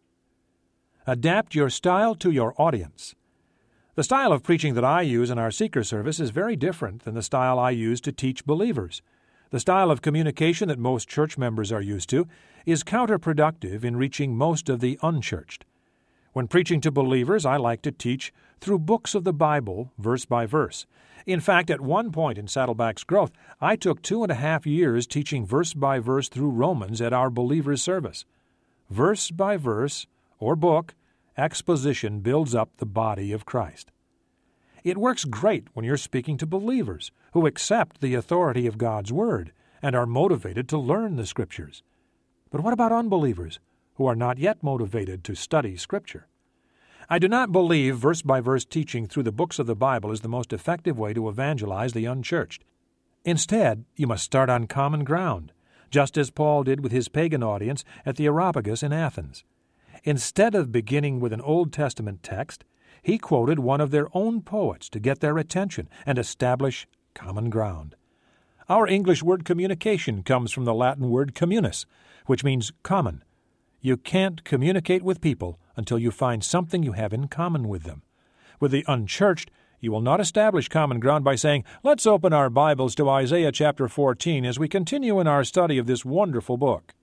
Adapt your style to your audience. The style of preaching that I use in our Seeker service is very different than the style I use to teach believers. The style of communication that most church members are used to is counterproductive in reaching most of the unchurched. When preaching to believers, I like to teach through books of the Bible, verse by verse. In fact, at one point in Saddleback's growth, I took two and a half years teaching verse by verse through Romans at our believers' service. Verse by verse, or book, exposition builds up the body of Christ. It works great when you're speaking to believers who accept the authority of God's Word and are motivated to learn the Scriptures. But what about unbelievers who are not yet motivated to study Scripture? I do not believe verse-by-verse teaching through the books of the Bible is the most effective way to evangelize the unchurched. Instead, you must start on common ground, just as Paul did with his pagan audience at the Areopagus in Athens. Instead of beginning with an Old Testament text, he quoted one of their own poets to get their attention and establish common ground. Our English word communication comes from the Latin word communis, which means common. You can't communicate with people until you find something you have in common with them. With the unchurched, you will not establish common ground by saying, "Let's open our Bibles to Isaiah chapter fourteen as we continue in our study of this wonderful book."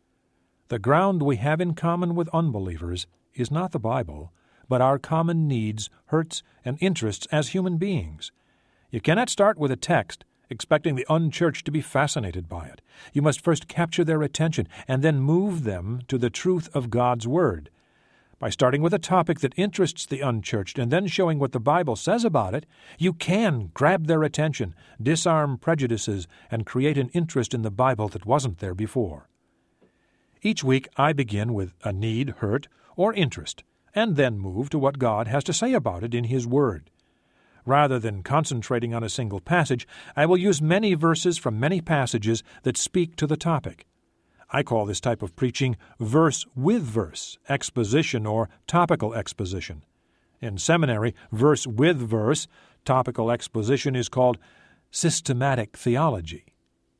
The ground we have in common with unbelievers is not the Bible, but our common needs, hurts, and interests as human beings. You cannot start with a text expecting the unchurched to be fascinated by it. You must first capture their attention and then move them to the truth of God's Word. By starting with a topic that interests the unchurched and then showing what the Bible says about it, you can grab their attention, disarm prejudices, and create an interest in the Bible that wasn't there before. Each week I begin with a need, hurt, or interest, and then move to what God has to say about it in His Word. Rather than concentrating on a single passage, I will use many verses from many passages that speak to the topic. I call this type of preaching verse with verse exposition or topical exposition. In seminary, verse with verse topical exposition is called systematic theology.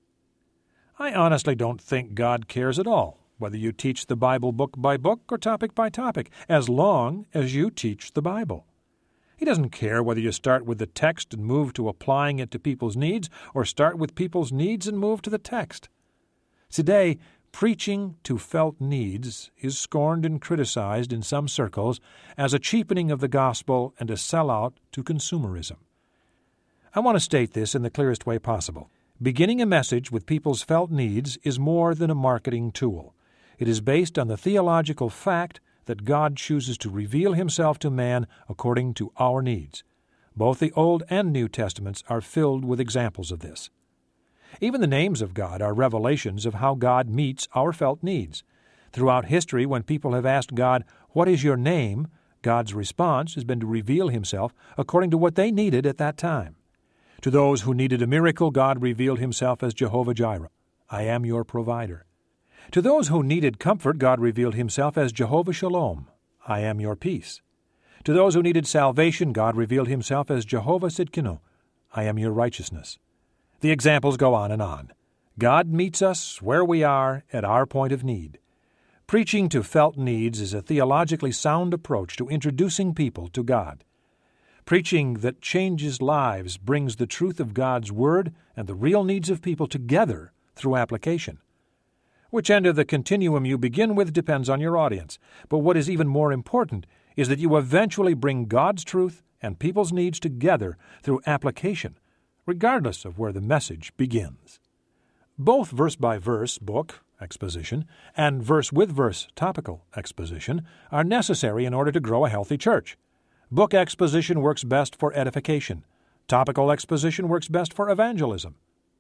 I honestly don't think God cares at all whether you teach the Bible book by book or topic by topic, as long as you teach the Bible. He doesn't care whether you start with the text and move to applying it to people's needs, or start with people's needs and move to the text. Today, preaching to felt needs is scorned and criticized in some circles as a cheapening of the gospel and a sellout to consumerism. I want to state this in the clearest way possible. Beginning a message with people's felt needs is more than a marketing tool. It is based on the theological fact that God chooses to reveal Himself to man according to our needs. Both the Old and New Testaments are filled with examples of this. Even the names of God are revelations of how God meets our felt needs. Throughout history, when people have asked God, "What is your name?" God's response has been to reveal Himself according to what they needed at that time. To those who needed a miracle, God revealed Himself as Jehovah Jireh, "I am your provider." To those who needed comfort, God revealed Himself as Jehovah Shalom, "I am your peace." To those who needed salvation, God revealed Himself as Jehovah Sidkenu, "I am your righteousness." The examples go on and on. God meets us where we are at our point of need. Preaching to felt needs is a theologically sound approach to introducing people to God. Preaching that changes lives brings the truth of God's Word and the real needs of people together through application. Which end of the continuum you begin with depends on your audience, but what is even more important is that you eventually bring God's truth and people's needs together through application, regardless of where the message begins. Both verse-by-verse book exposition and verse-with-verse topical exposition are necessary in order to grow a healthy church. Book exposition works best for edification. Topical exposition works best for evangelism.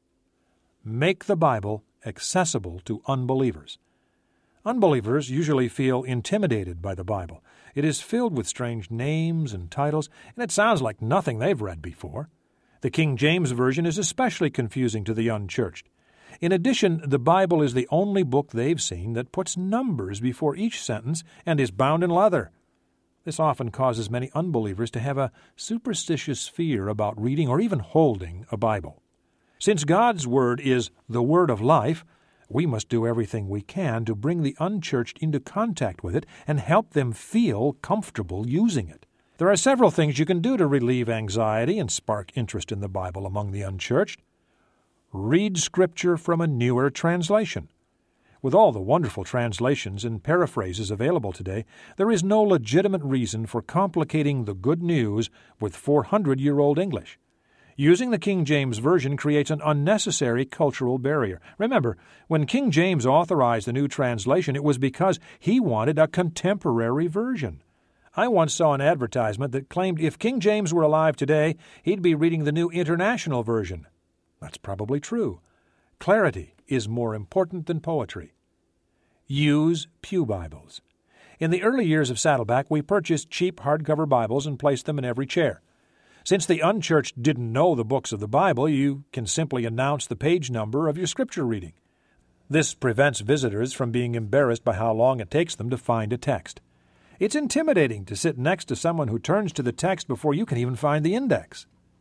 Make the Bible accessible to unbelievers. Unbelievers usually feel intimidated by the Bible. It is filled with strange names and titles, and it sounds like nothing they've read before. The King James Version is especially confusing to the unchurched. In addition, the Bible is the only book they've seen that puts numbers before each sentence and is bound in leather. This often causes many unbelievers to have a superstitious fear about reading or even holding a Bible. Since God's Word is the Word of life, we must do everything we can to bring the unchurched into contact with it and help them feel comfortable using it. There are several things you can do to relieve anxiety and spark interest in the Bible among the unchurched. Read Scripture from a newer translation. With all the wonderful translations and paraphrases available today, there is no legitimate reason for complicating the good news with four hundred year old English. Using the King James Version creates an unnecessary cultural barrier. Remember, when King James authorized the new translation, it was because he wanted a contemporary version. I once saw an advertisement that claimed if King James were alive today, he'd be reading the New International Version. That's probably true. Clarity is more important than poetry. Use Pew Bibles. In the early years of Saddleback, we purchased cheap hardcover Bibles and placed them in every chair. Since the unchurched didn't know the books of the Bible, you can simply announce the page number of your scripture reading. This prevents visitors from being embarrassed by how long it takes them to find a text. It's intimidating to sit next to someone who turns to the text before you can even find the index.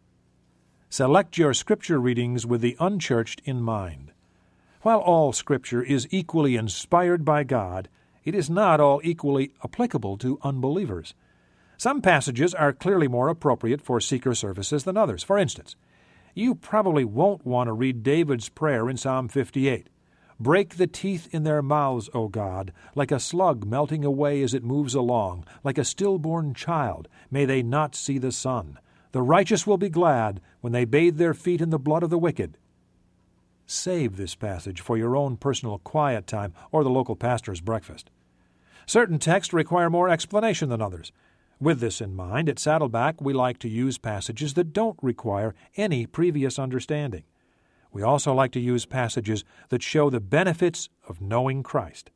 Select your scripture readings with the unchurched in mind. While all Scripture is equally inspired by God, it is not all equally applicable to unbelievers. Some passages are clearly more appropriate for seeker services than others. For instance, you probably won't want to read David's prayer in Psalm fifty-eight. Break the teeth in their mouths, O God, like a slug melting away as it moves along, like a stillborn child. May they not see the sun. The righteous will be glad when they bathe their feet in the blood of the wicked. Save this passage for your own personal quiet time or the local pastor's breakfast. Certain texts require more explanation than others. With this in mind, at Saddleback we like to use passages that don't require any previous understanding. We also like to use passages that show the benefits of knowing Christ.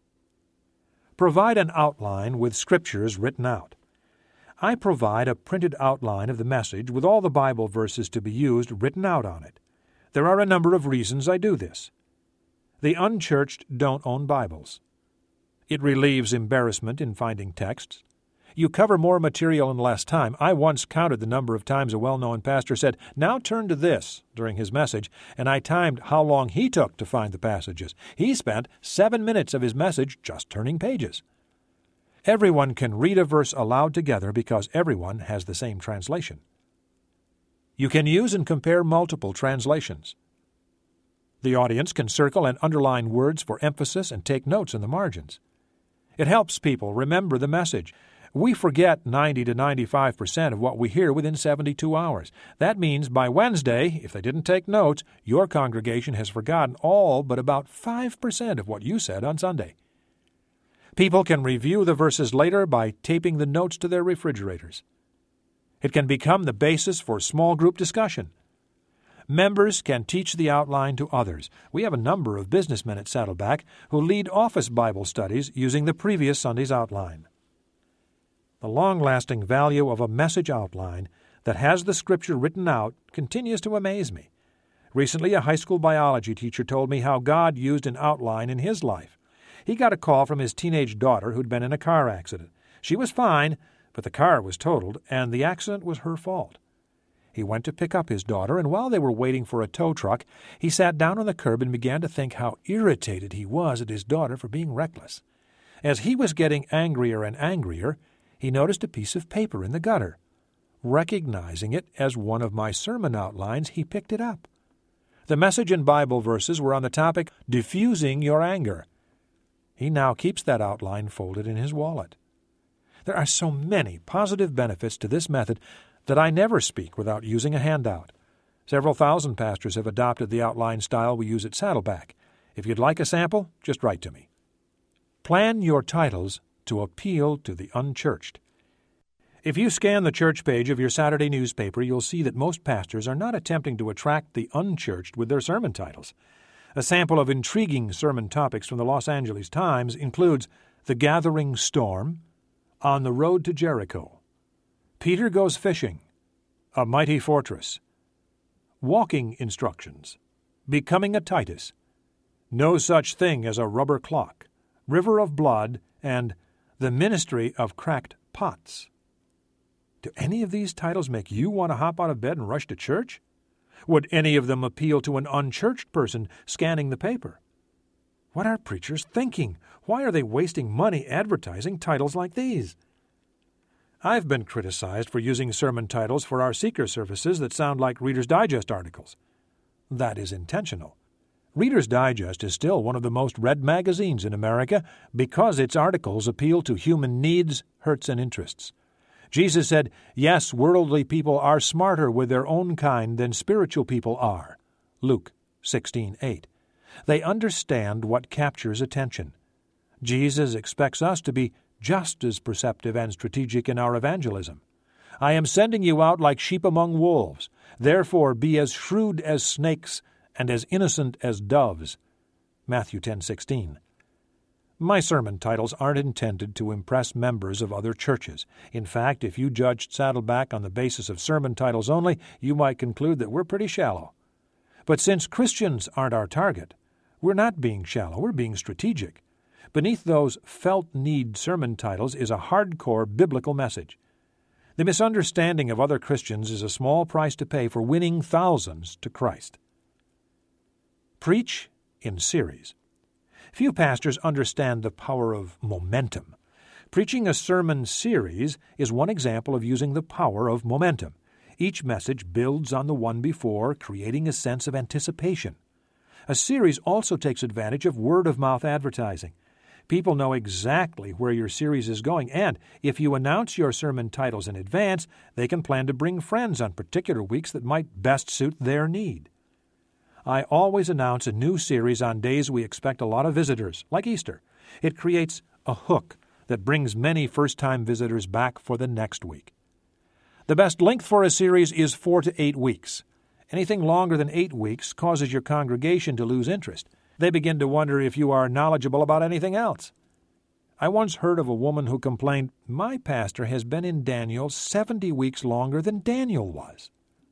Provide an outline with scriptures written out. I provide a printed outline of the message with all the Bible verses to be used written out on it. There are a number of reasons I do this. The unchurched don't own Bibles. It relieves embarrassment in finding texts. You cover more material in less time. I once counted the number of times a well-known pastor said, "Now turn to this," during his message, and I timed how long he took to find the passages. He spent seven minutes of his message just turning pages. Everyone can read a verse aloud together because everyone has the same translation. You can use and compare multiple translations. The audience can circle and underline words for emphasis and take notes in the margins. It helps people remember the message. We forget ninety to ninety-five percent of what we hear within seventy-two hours. That means by Wednesday, if they didn't take notes, your congregation has forgotten all but about five percent of what you said on Sunday. People can review the verses later by taping the notes to their refrigerators. It can become the basis for small group discussion. Members can teach the outline to others. We have a number of businessmen at Saddleback who lead office Bible studies using the previous Sunday's outline. The long-lasting value of a message outline that has the Scripture written out continues to amaze me. Recently, a high school biology teacher told me how God used an outline in his life. He got a call from his teenage daughter who'd been in a car accident. She was fine, but the car was totaled, and the accident was her fault. He went to pick up his daughter, and while they were waiting for a tow truck, he sat down on the curb and began to think how irritated he was at his daughter for being reckless. As he was getting angrier and angrier, he noticed a piece of paper in the gutter. Recognizing it as one of my sermon outlines, he picked it up. The message and Bible verses were on the topic, Diffusing Your Anger. He now keeps that outline folded in his wallet. There are so many positive benefits to this method that I never speak without using a handout. Several thousand pastors have adopted the outline style we use at Saddleback. If you'd like a sample, just write to me. Plan your titles to appeal to the unchurched. If you scan the church page of your Saturday newspaper, you'll see that most pastors are not attempting to attract the unchurched with their sermon titles. A sample of intriguing sermon topics from the Los Angeles Times includes The Gathering Storm, On the Road to Jericho, Peter Goes Fishing, A Mighty Fortress, Walking Instructions, Becoming a Titus, No Such Thing as a Rubber Clock, River of Blood, and The Ministry of Cracked Pots. Do any of these titles make you want to hop out of bed and rush to church? Would any of them appeal to an unchurched person scanning the paper? What are preachers thinking? Why are they wasting money advertising titles like these? I've been criticized for using sermon titles for our seeker services that sound like Reader's Digest articles. That is intentional. Reader's Digest is still one of the most read magazines in America because its articles appeal to human needs, hurts, and interests. Jesus said, yes, worldly people are smarter with their own kind than spiritual people are. Luke sixteen eight. They understand what captures attention. Jesus expects us to be just as perceptive and strategic in our evangelism. I am sending you out like sheep among wolves. Therefore be as shrewd as snakes and as innocent as doves. Matthew ten sixteen. My sermon titles aren't intended to impress members of other churches. In fact, if you judged Saddleback on the basis of sermon titles only, you might conclude that we're pretty shallow. But since Christians aren't our target, we're not being shallow, we're being strategic. Beneath those felt-need sermon titles is a hardcore biblical message. The misunderstanding of other Christians is a small price to pay for winning thousands to Christ. Preach in series. Few pastors understand the power of momentum. Preaching a sermon series is one example of using the power of momentum. Each message builds on the one before, creating a sense of anticipation. A series also takes advantage of word-of-mouth advertising. People know exactly where your series is going, and if you announce your sermon titles in advance, they can plan to bring friends on particular weeks that might best suit their need. I always announce a new series on days we expect a lot of visitors, like Easter. It creates a hook that brings many first-time visitors back for the next week. The best length for a series is four to eight weeks. Anything longer than eight weeks causes your congregation to lose interest. They begin to wonder if you are knowledgeable about anything else. I once heard of a woman who complained, "My pastor has been in Daniel seventy weeks longer than Daniel was."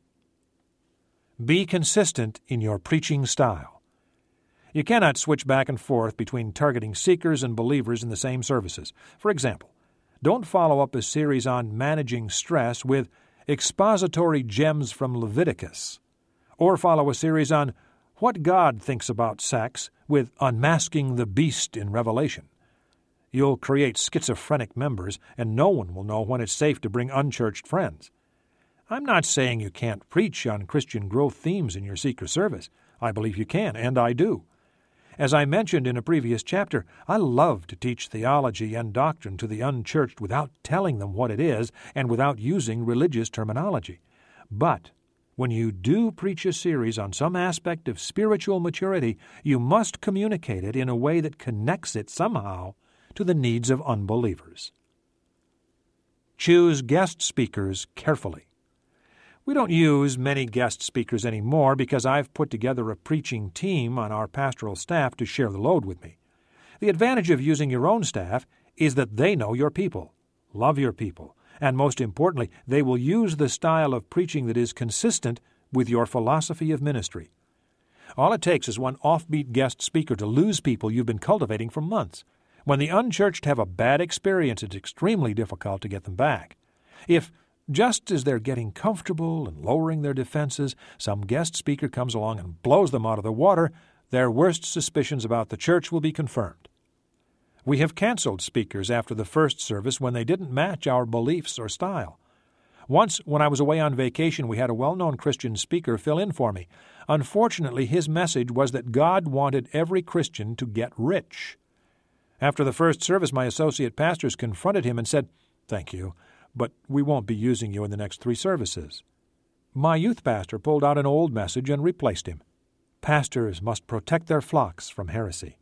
Be consistent in your preaching style. You cannot switch back and forth between targeting seekers and believers in the same services. For example, don't follow up a series on managing stress with expository gems from Leviticus, or follow a series on what God thinks about sex with unmasking the beast in Revelation. You'll create schizophrenic members, and no one will know when it's safe to bring unchurched friends. I'm not saying you can't preach on Christian growth themes in your seeker service. I believe you can, and I do. As I mentioned in a previous chapter, I love to teach theology and doctrine to the unchurched without telling them what it is and without using religious terminology. But when you do preach a series on some aspect of spiritual maturity, you must communicate it in a way that connects it somehow to the needs of unbelievers. Choose guest speakers carefully. We don't use many guest speakers anymore because I've put together a preaching team on our pastoral staff to share the load with me. The advantage of using your own staff is that they know your people, love your people, and most importantly, they will use the style of preaching that is consistent with your philosophy of ministry. All it takes is one offbeat guest speaker to lose people you've been cultivating for months. When the unchurched have a bad experience, it's extremely difficult to get them back. If just as they're getting comfortable and lowering their defenses, some guest speaker comes along and blows them out of the water, their worst suspicions about the church will be confirmed. We have canceled speakers after the first service when they didn't match our beliefs or style. Once, when I was away on vacation, we had a well-known Christian speaker fill in for me. Unfortunately, his message was that God wanted every Christian to get rich. After the first service, my associate pastors confronted him and said, "Thank you, but we won't be using you in the next three services." My youth pastor pulled out an old message and replaced him. Pastors must protect their flocks from heresy.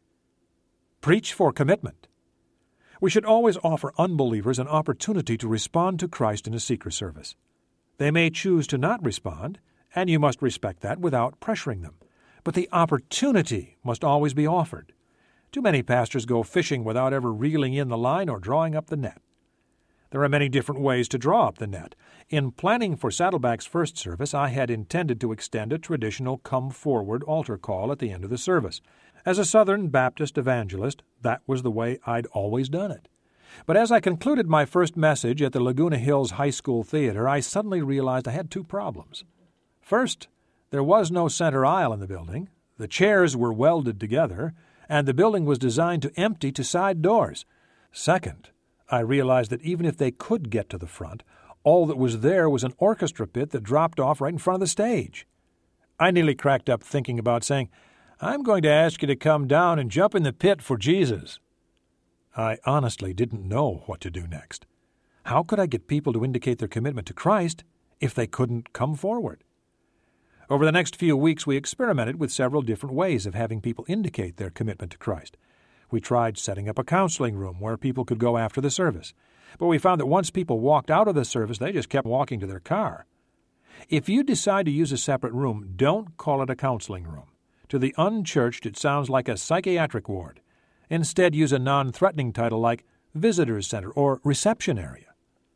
Preach for commitment. We should always offer unbelievers an opportunity to respond to Christ in a seeker service. They may choose to not respond, and you must respect that without pressuring them. But the opportunity must always be offered. Too many pastors go fishing without ever reeling in the line or drawing up the net. There are many different ways to draw up the net. In planning for Saddleback's first service, I had intended to extend a traditional come forward altar call at the end of the service. As a Southern Baptist evangelist, that was the way I'd always done it. But as I concluded my first message at the Laguna Hills High School Theater, I suddenly realized I had two problems. First, there was no center aisle in the building, the chairs were welded together, and the building was designed to empty to side doors. Second, I realized that even if they could get to the front, all that was there was an orchestra pit that dropped off right in front of the stage. I nearly cracked up thinking about saying, "I'm going to ask you to come down and jump in the pit for Jesus." I honestly didn't know what to do next. How could I get people to indicate their commitment to Christ if they couldn't come forward? Over the next few weeks, we experimented with several different ways of having people indicate their commitment to Christ. We tried setting up a counseling room where people could go after the service. But we found that once people walked out of the service, they just kept walking to their car. If you decide to use a separate room, don't call it a counseling room. To the unchurched, it sounds like a psychiatric ward. Instead, use a non-threatening title like Visitors Center or Reception Area.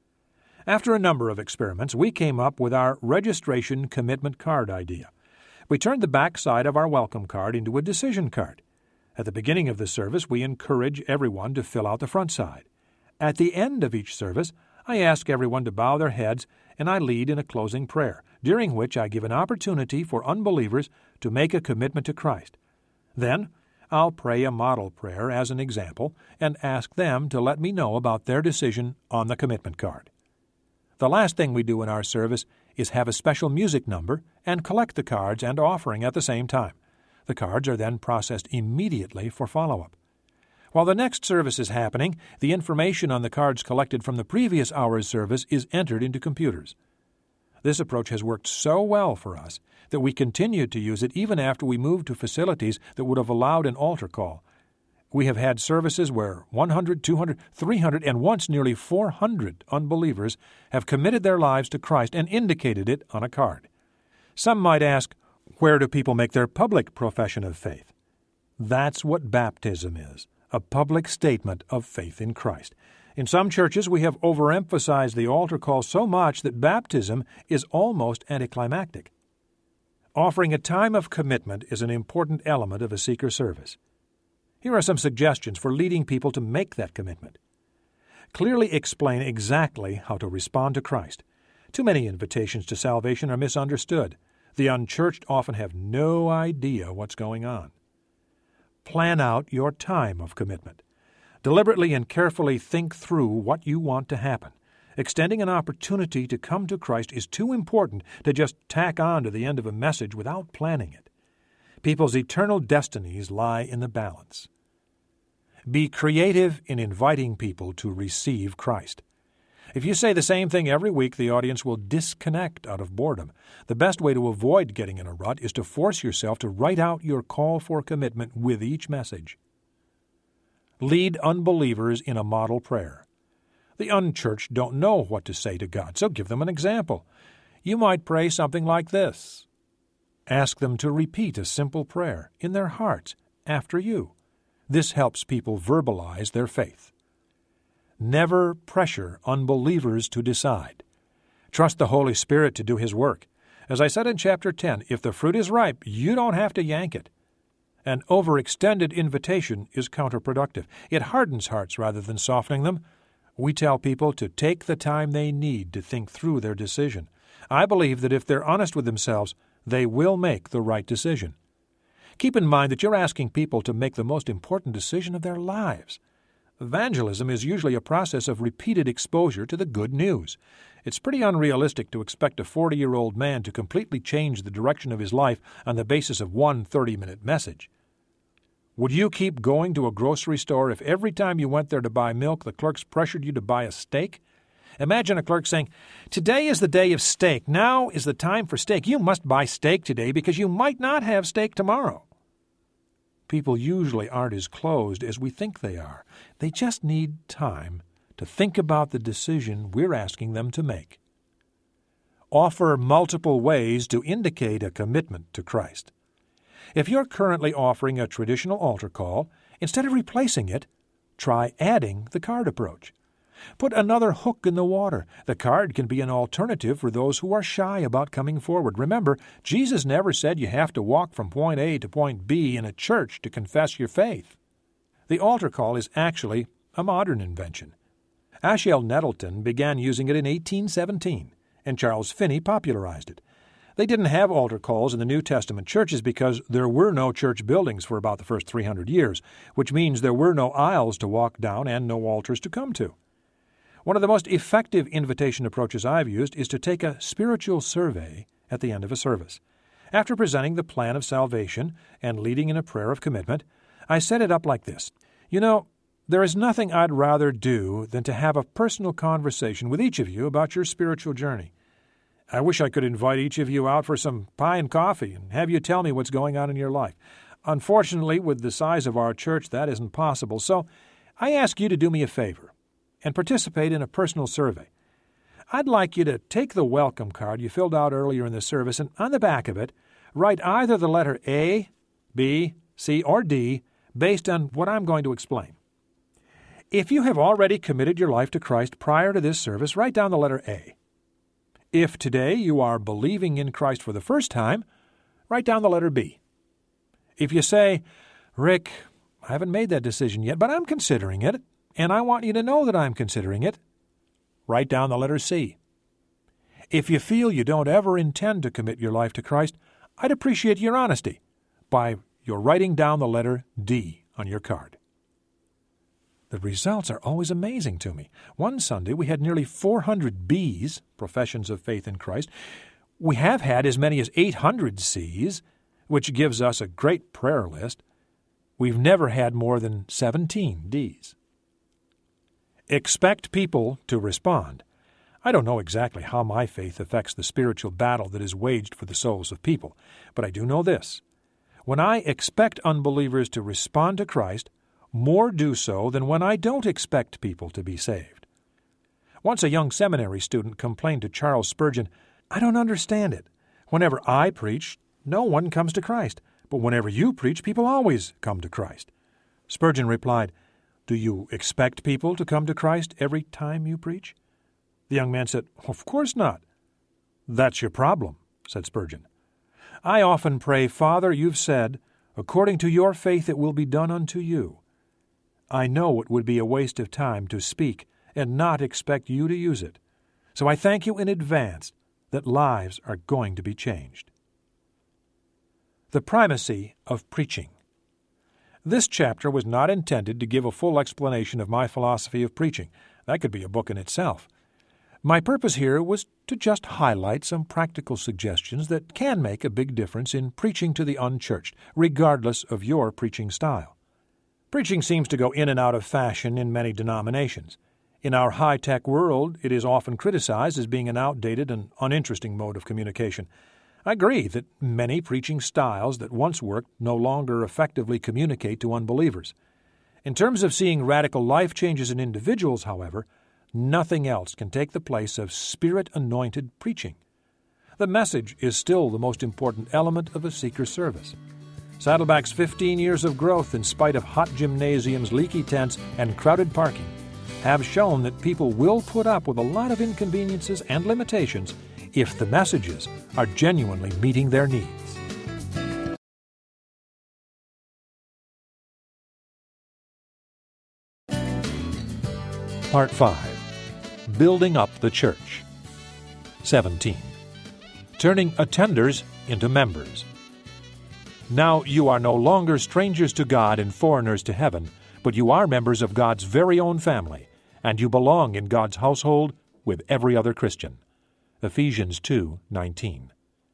After a number of experiments, we came up with our registration commitment card idea. We turned the back side of our welcome card into a decision card. At the beginning of the service, we encourage everyone to fill out the front side. At the end of each service, I ask everyone to bow their heads, and I lead in a closing prayer, during which I give an opportunity for unbelievers to make a commitment to Christ. Then, I'll pray a model prayer as an example and ask them to let me know about their decision on the commitment card. The last thing we do in our service is have a special music number and collect the cards and offering at the same time. The cards are then processed immediately for follow-up. While the next service is happening, the information on the cards collected from the previous hour's service is entered into computers. This approach has worked so well for us that we continued to use it even after we moved to facilities that would have allowed an altar call. We have had services where one hundred, two hundred, three hundred, and once nearly four hundred unbelievers have committed their lives to Christ and indicated it on a card. Some might ask, where do people make their public profession of faith? That's what baptism is, a public statement of faith in Christ. In some churches, we have overemphasized the altar call so much that baptism is almost anticlimactic. Offering a time of commitment is an important element of a seeker service. Here are some suggestions for leading people to make that commitment. Clearly explain exactly how to respond to Christ. Too many invitations to salvation are misunderstood. The unchurched often have no idea what's going on. Plan out your time of commitment. Deliberately and carefully think through what you want to happen. Extending an opportunity to come to Christ is too important to just tack on to the end of a message without planning it. People's eternal destinies lie in the balance. Be creative in inviting people to receive Christ. If you say the same thing every week, the audience will disconnect out of boredom. The best way to avoid getting in a rut is to force yourself to write out your call for commitment with each message. Lead unbelievers in a model prayer. The unchurched don't know what to say to God, so give them an example. You might pray something like this. Ask them to repeat a simple prayer in their hearts after you. This helps people verbalize their faith. Never pressure unbelievers to decide. Trust the Holy Spirit to do His work. As I said in chapter ten, if the fruit is ripe, you don't have to yank it. An overextended invitation is counterproductive. It hardens hearts rather than softening them. We tell people to take the time they need to think through their decision. I believe that if they're honest with themselves, they will make the right decision. Keep in mind that you're asking people to make the most important decision of their lives. Evangelism is usually a process of repeated exposure to the good news. It's pretty unrealistic to expect a forty-year-old man to completely change the direction of his life on the basis of one thirty-minute message. Would you keep going to a grocery store if every time you went there to buy milk the clerks pressured you to buy a steak? Imagine a clerk saying, "Today is the day of steak. Now is the time for steak. You must buy steak today because you might not have steak tomorrow." People usually aren't as closed as we think they are. They just need time to think about the decision we're asking them to make. Offer multiple ways to indicate a commitment to Christ. If you're currently offering a traditional altar call, instead of replacing it, try adding the card approach. Put another hook in the water. The card can be an alternative for those who are shy about coming forward. Remember, Jesus never said you have to walk from point A to point B in a church to confess your faith. The altar call is actually a modern invention. Asahel Nettleton began using it in eighteen seventeen, and Charles Finney popularized it. They didn't have altar calls in the New Testament churches because there were no church buildings for about the first three hundred years, which means there were no aisles to walk down and no altars to come to. One of the most effective invitation approaches I've used is to take a spiritual survey at the end of a service. After presenting the plan of salvation and leading in a prayer of commitment, I set it up like this. You know, there is nothing I'd rather do than to have a personal conversation with each of you about your spiritual journey. I wish I could invite each of you out for some pie and coffee and have you tell me what's going on in your life. Unfortunately, with the size of our church, that isn't possible, so I ask you to do me a favor and participate in a personal survey. I'd like you to take the welcome card you filled out earlier in the service and on the back of it, write either the letter A, B, C, or D based on what I'm going to explain. If you have already committed your life to Christ prior to this service, write down the letter A. If today you are believing in Christ for the first time, write down the letter B. If you say, "Rick, I haven't made that decision yet, but I'm considering it, and I want you to know that I'm considering it," write down the letter C. If you feel you don't ever intend to commit your life to Christ, I'd appreciate your honesty by your writing down the letter D on your card. The results are always amazing to me. One Sunday we had nearly four hundred B's, professions of faith in Christ. We have had as many as eight hundred C's, which gives us a great prayer list. We've never had more than seventeen D's. Expect people to respond. I don't know exactly how my faith affects the spiritual battle that is waged for the souls of people, but I do know this. When I expect unbelievers to respond to Christ, more do so than when I don't expect people to be saved. Once a young seminary student complained to Charles Spurgeon, "I don't understand it. Whenever I preach, no one comes to Christ, but whenever you preach, people always come to Christ." Spurgeon replied, "Do you expect people to come to Christ every time you preach?" The young man said, "Of course not." "That's your problem," said Spurgeon. "I often pray, 'Father, you've said, according to your faith it will be done unto you.' I know it would be a waste of time to speak and not expect you to use it. So I thank you in advance that lives are going to be changed." The primacy of preaching. This chapter was not intended to give a full explanation of my philosophy of preaching. That could be a book in itself. My purpose here was to just highlight some practical suggestions that can make a big difference in preaching to the unchurched, regardless of your preaching style. Preaching seems to go in and out of fashion in many denominations. In our high-tech world, it is often criticized as being an outdated and uninteresting mode of communication. I agree that many preaching styles that once worked no longer effectively communicate to unbelievers. In terms of seeing radical life changes in individuals, however, nothing else can take the place of Spirit-anointed preaching. The message is still the most important element of a seeker service. Saddleback's fifteen years of growth in spite of hot gymnasiums, leaky tents, and crowded parking have shown that people will put up with a lot of inconveniences and limitations if the messages are genuinely meeting their needs. Part five. Building up the Church. seventeen. Turning attenders into members. Now you are no longer strangers to God and foreigners to heaven, but you are members of God's very own family, and you belong in God's household with every other Christian. Ephesians two nineteen.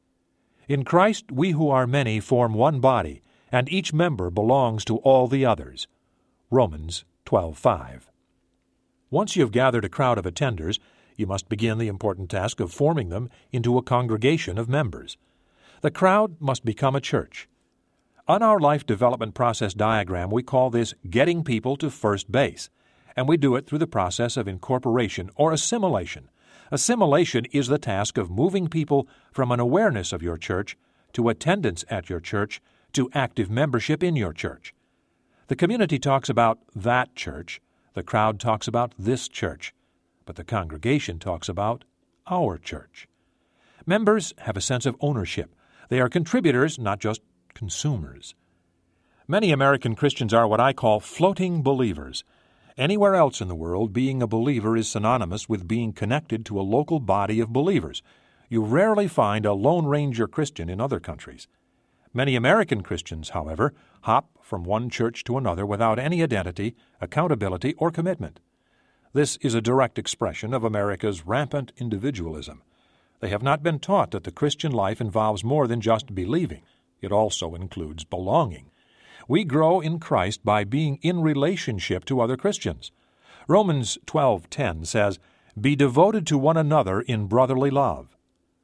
In Christ we who are many form one body, and each member belongs to all the others. Romans twelve five. Once you have gathered a crowd of attenders, you must begin the important task of forming them into a congregation of members. The crowd must become a church. On our life development process diagram, we call this getting people to first base, and we do it through the process of incorporation or assimilation. Assimilation is the task of moving people from an awareness of your church to attendance at your church to active membership in your church. The community talks about that church, the crowd talks about this church, but the congregation talks about our church. Members have a sense of ownership. They are contributors, not just consumers. Many American Christians are what I call floating believers. Anywhere else in the world, being a believer is synonymous with being connected to a local body of believers. You rarely find a Lone Ranger Christian in other countries. Many American Christians, however, hop from one church to another without any identity, accountability, or commitment. This is a direct expression of America's rampant individualism. They have not been taught that the Christian life involves more than just believing. It also includes belonging. We grow in Christ by being in relationship to other Christians. Romans twelve ten says, "Be devoted to one another in brotherly love."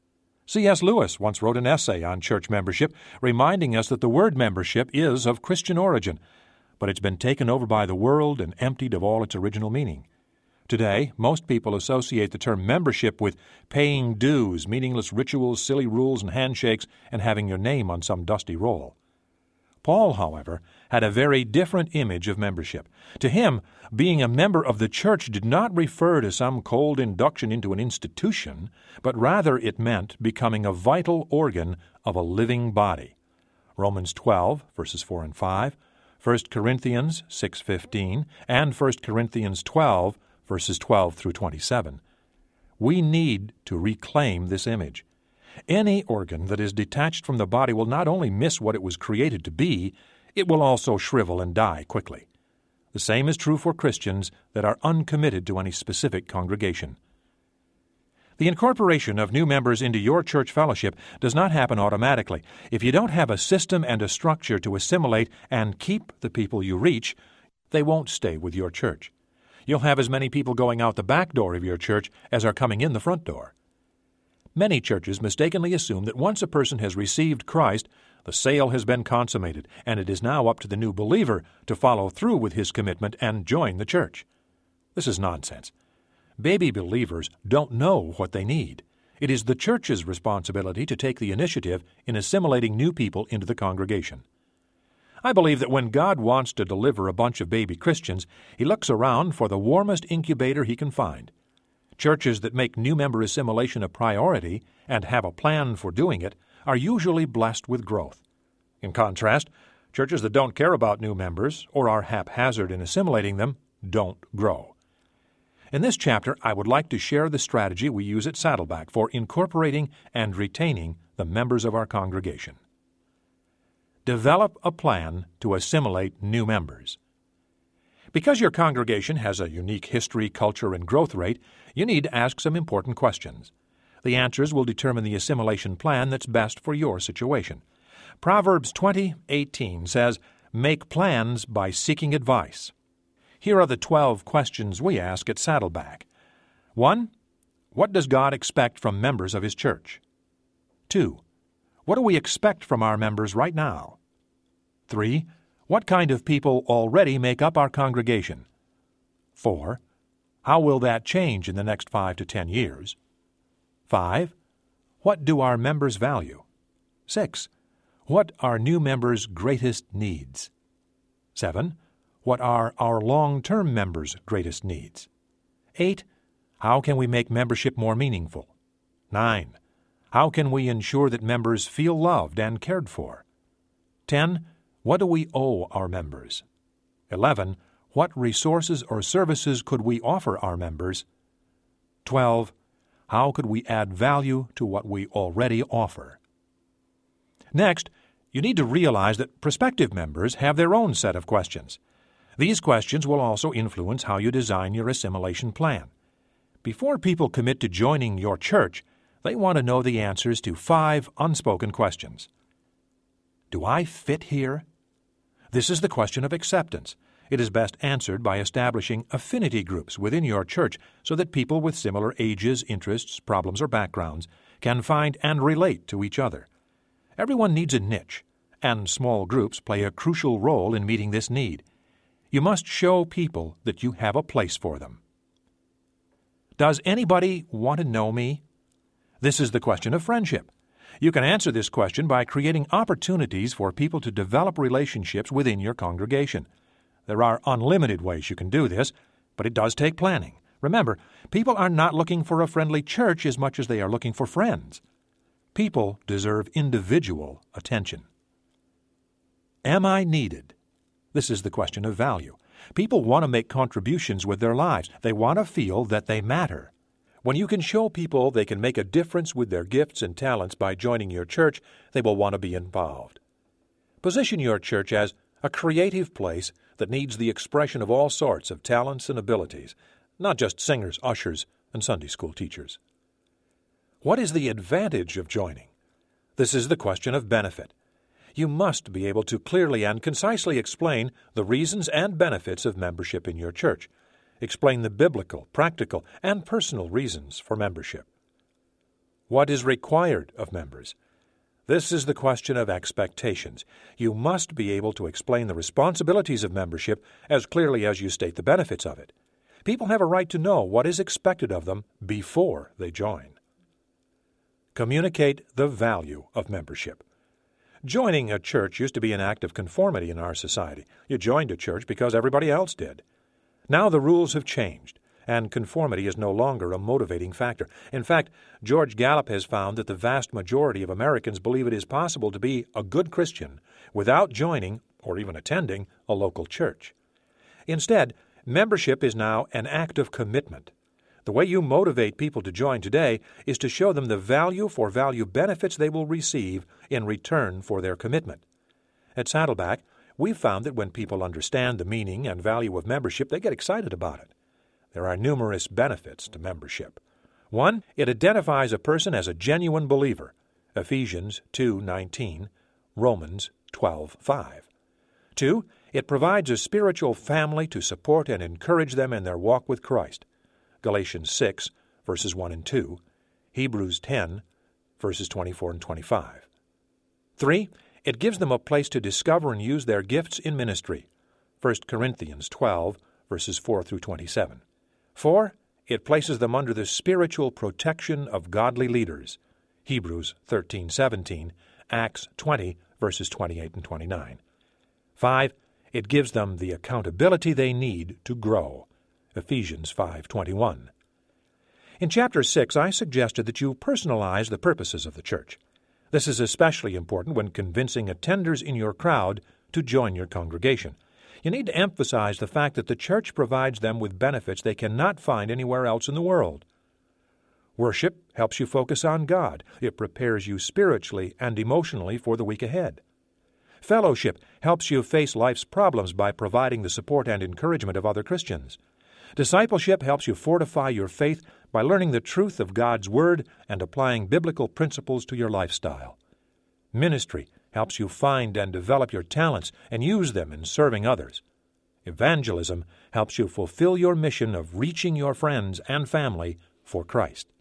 C S Lewis once wrote an essay on church membership, reminding us that the word membership is of Christian origin, but it's been taken over by the world and emptied of all its original meaning. Today, most people associate the term membership with paying dues, meaningless rituals, silly rules, and handshakes, and having your name on some dusty roll. Paul, however, had a very different image of membership. To him, being a member of the church did not refer to some cold induction into an institution, but rather it meant becoming a vital organ of a living body. Romans twelve, verses four and five, First Corinthians six fifteen, and First Corinthians twelve, verses twelve through twenty-seven. We need to reclaim this image. Any organ that is detached from the body will not only miss what it was created to be, it will also shrivel and die quickly. The same is true for Christians that are uncommitted to any specific congregation. The incorporation of new members into your church fellowship does not happen automatically. If you don't have a system and a structure to assimilate and keep the people you reach, they won't stay with your church. You'll have as many people going out the back door of your church as are coming in the front door. Many churches mistakenly assume that once a person has received Christ, the sale has been consummated, and it is now up to the new believer to follow through with his commitment and join the church. This is nonsense. Baby believers don't know what they need. It is the church's responsibility to take the initiative in assimilating new people into the congregation. I believe that when God wants to deliver a bunch of baby Christians, He looks around for the warmest incubator He can find. Churches that make new member assimilation a priority and have a plan for doing it are usually blessed with growth. In contrast, churches that don't care about new members or are haphazard in assimilating them don't grow. In this chapter, I would like to share the strategy we use at Saddleback for incorporating and retaining the members of our congregation. Develop a plan to assimilate new members. Because your congregation has a unique history, culture, and growth rate, you need to ask some important questions. The answers will determine the assimilation plan that's best for your situation. Proverbs twenty eighteen says, "Make plans by seeking advice." Here are the twelve questions we ask at Saddleback. One, what does God expect from members of His church? Two, what do we expect from our members right now? Three, what kind of people already make up our congregation? Four, how will that change in the next five to ten years? Five, what do our members value? Six, what are new members' greatest needs? Seven, what are our long-term members' greatest needs? Eight, how can we make membership more meaningful? Nine, how can we ensure that members feel loved and cared for? Ten, what do we owe our members? Eleven, what resources or services could we offer our members? Twelve, how could we add value to what we already offer? Next, you need to realize that prospective members have their own set of questions. These questions will also influence how you design your assimilation plan. Before people commit to joining your church, they want to know the answers to five unspoken questions. Do I fit here? This is the question of acceptance. It is best answered by establishing affinity groups within your church so that people with similar ages, interests, problems, or backgrounds can find and relate to each other. Everyone needs a niche, and small groups play a crucial role in meeting this need. You must show people that you have a place for them. Does anybody want to know me? This is the question of friendship. You can answer this question by creating opportunities for people to develop relationships within your congregation. There are unlimited ways you can do this, but it does take planning. Remember, people are not looking for a friendly church as much as they are looking for friends. People deserve individual attention. Am I needed? This is the question of value. People want to make contributions with their lives. They want to feel that they matter. When you can show people they can make a difference with their gifts and talents by joining your church, they will want to be involved. Position your church as a creative place that needs the expression of all sorts of talents and abilities, not just singers, ushers, and Sunday school teachers. What is the advantage of joining? This is the question of benefit. You must be able to clearly and concisely explain the reasons and benefits of membership in your church. Explain the biblical, practical, and personal reasons for membership. What is required of members? This is the question of expectations. You must be able to explain the responsibilities of membership as clearly as you state the benefits of it. People have a right to know what is expected of them before they join. Communicate the value of membership. Joining a church used to be an act of conformity in our society. You joined a church because everybody else did. Now the rules have changed, and conformity is no longer a motivating factor. In fact, George Gallup has found that the vast majority of Americans believe it is possible to be a good Christian without joining or even attending a local church. Instead, membership is now an act of commitment. The way you motivate people to join today is to show them the value for value benefits they will receive in return for their commitment. At Saddleback, we've found that when people understand the meaning and value of membership, they get excited about it. There are numerous benefits to membership. One, it identifies a person as a genuine believer, Ephesians two nineteen, Romans twelve five. Two, it provides a spiritual family to support and encourage them in their walk with Christ, Galatians six, verses one and two, Hebrews ten, verses twenty-four and twenty-five. Three, it gives them a place to discover and use their gifts in ministry, First Corinthians twelve, verses four through twenty-seven. Four, it places them under the spiritual protection of godly leaders, Hebrews thirteen seventeen, Acts twenty, verses twenty-eight and twenty-nine. Five, it gives them the accountability they need to grow, Ephesians five twenty-one. In Chapter six, I suggested that you personalize the purposes of the church. This is especially important when convincing attenders in your crowd to join your congregation. You need to emphasize the fact that the church provides them with benefits they cannot find anywhere else in the world. Worship helps you focus on God. It prepares you spiritually and emotionally for the week ahead. Fellowship helps you face life's problems by providing the support and encouragement of other Christians. Discipleship helps you fortify your faith by learning the truth of God's Word and applying biblical principles to your lifestyle. Ministry helps you find and develop your talents and use them in serving others. Evangelism helps you fulfill your mission of reaching your friends and family for Christ.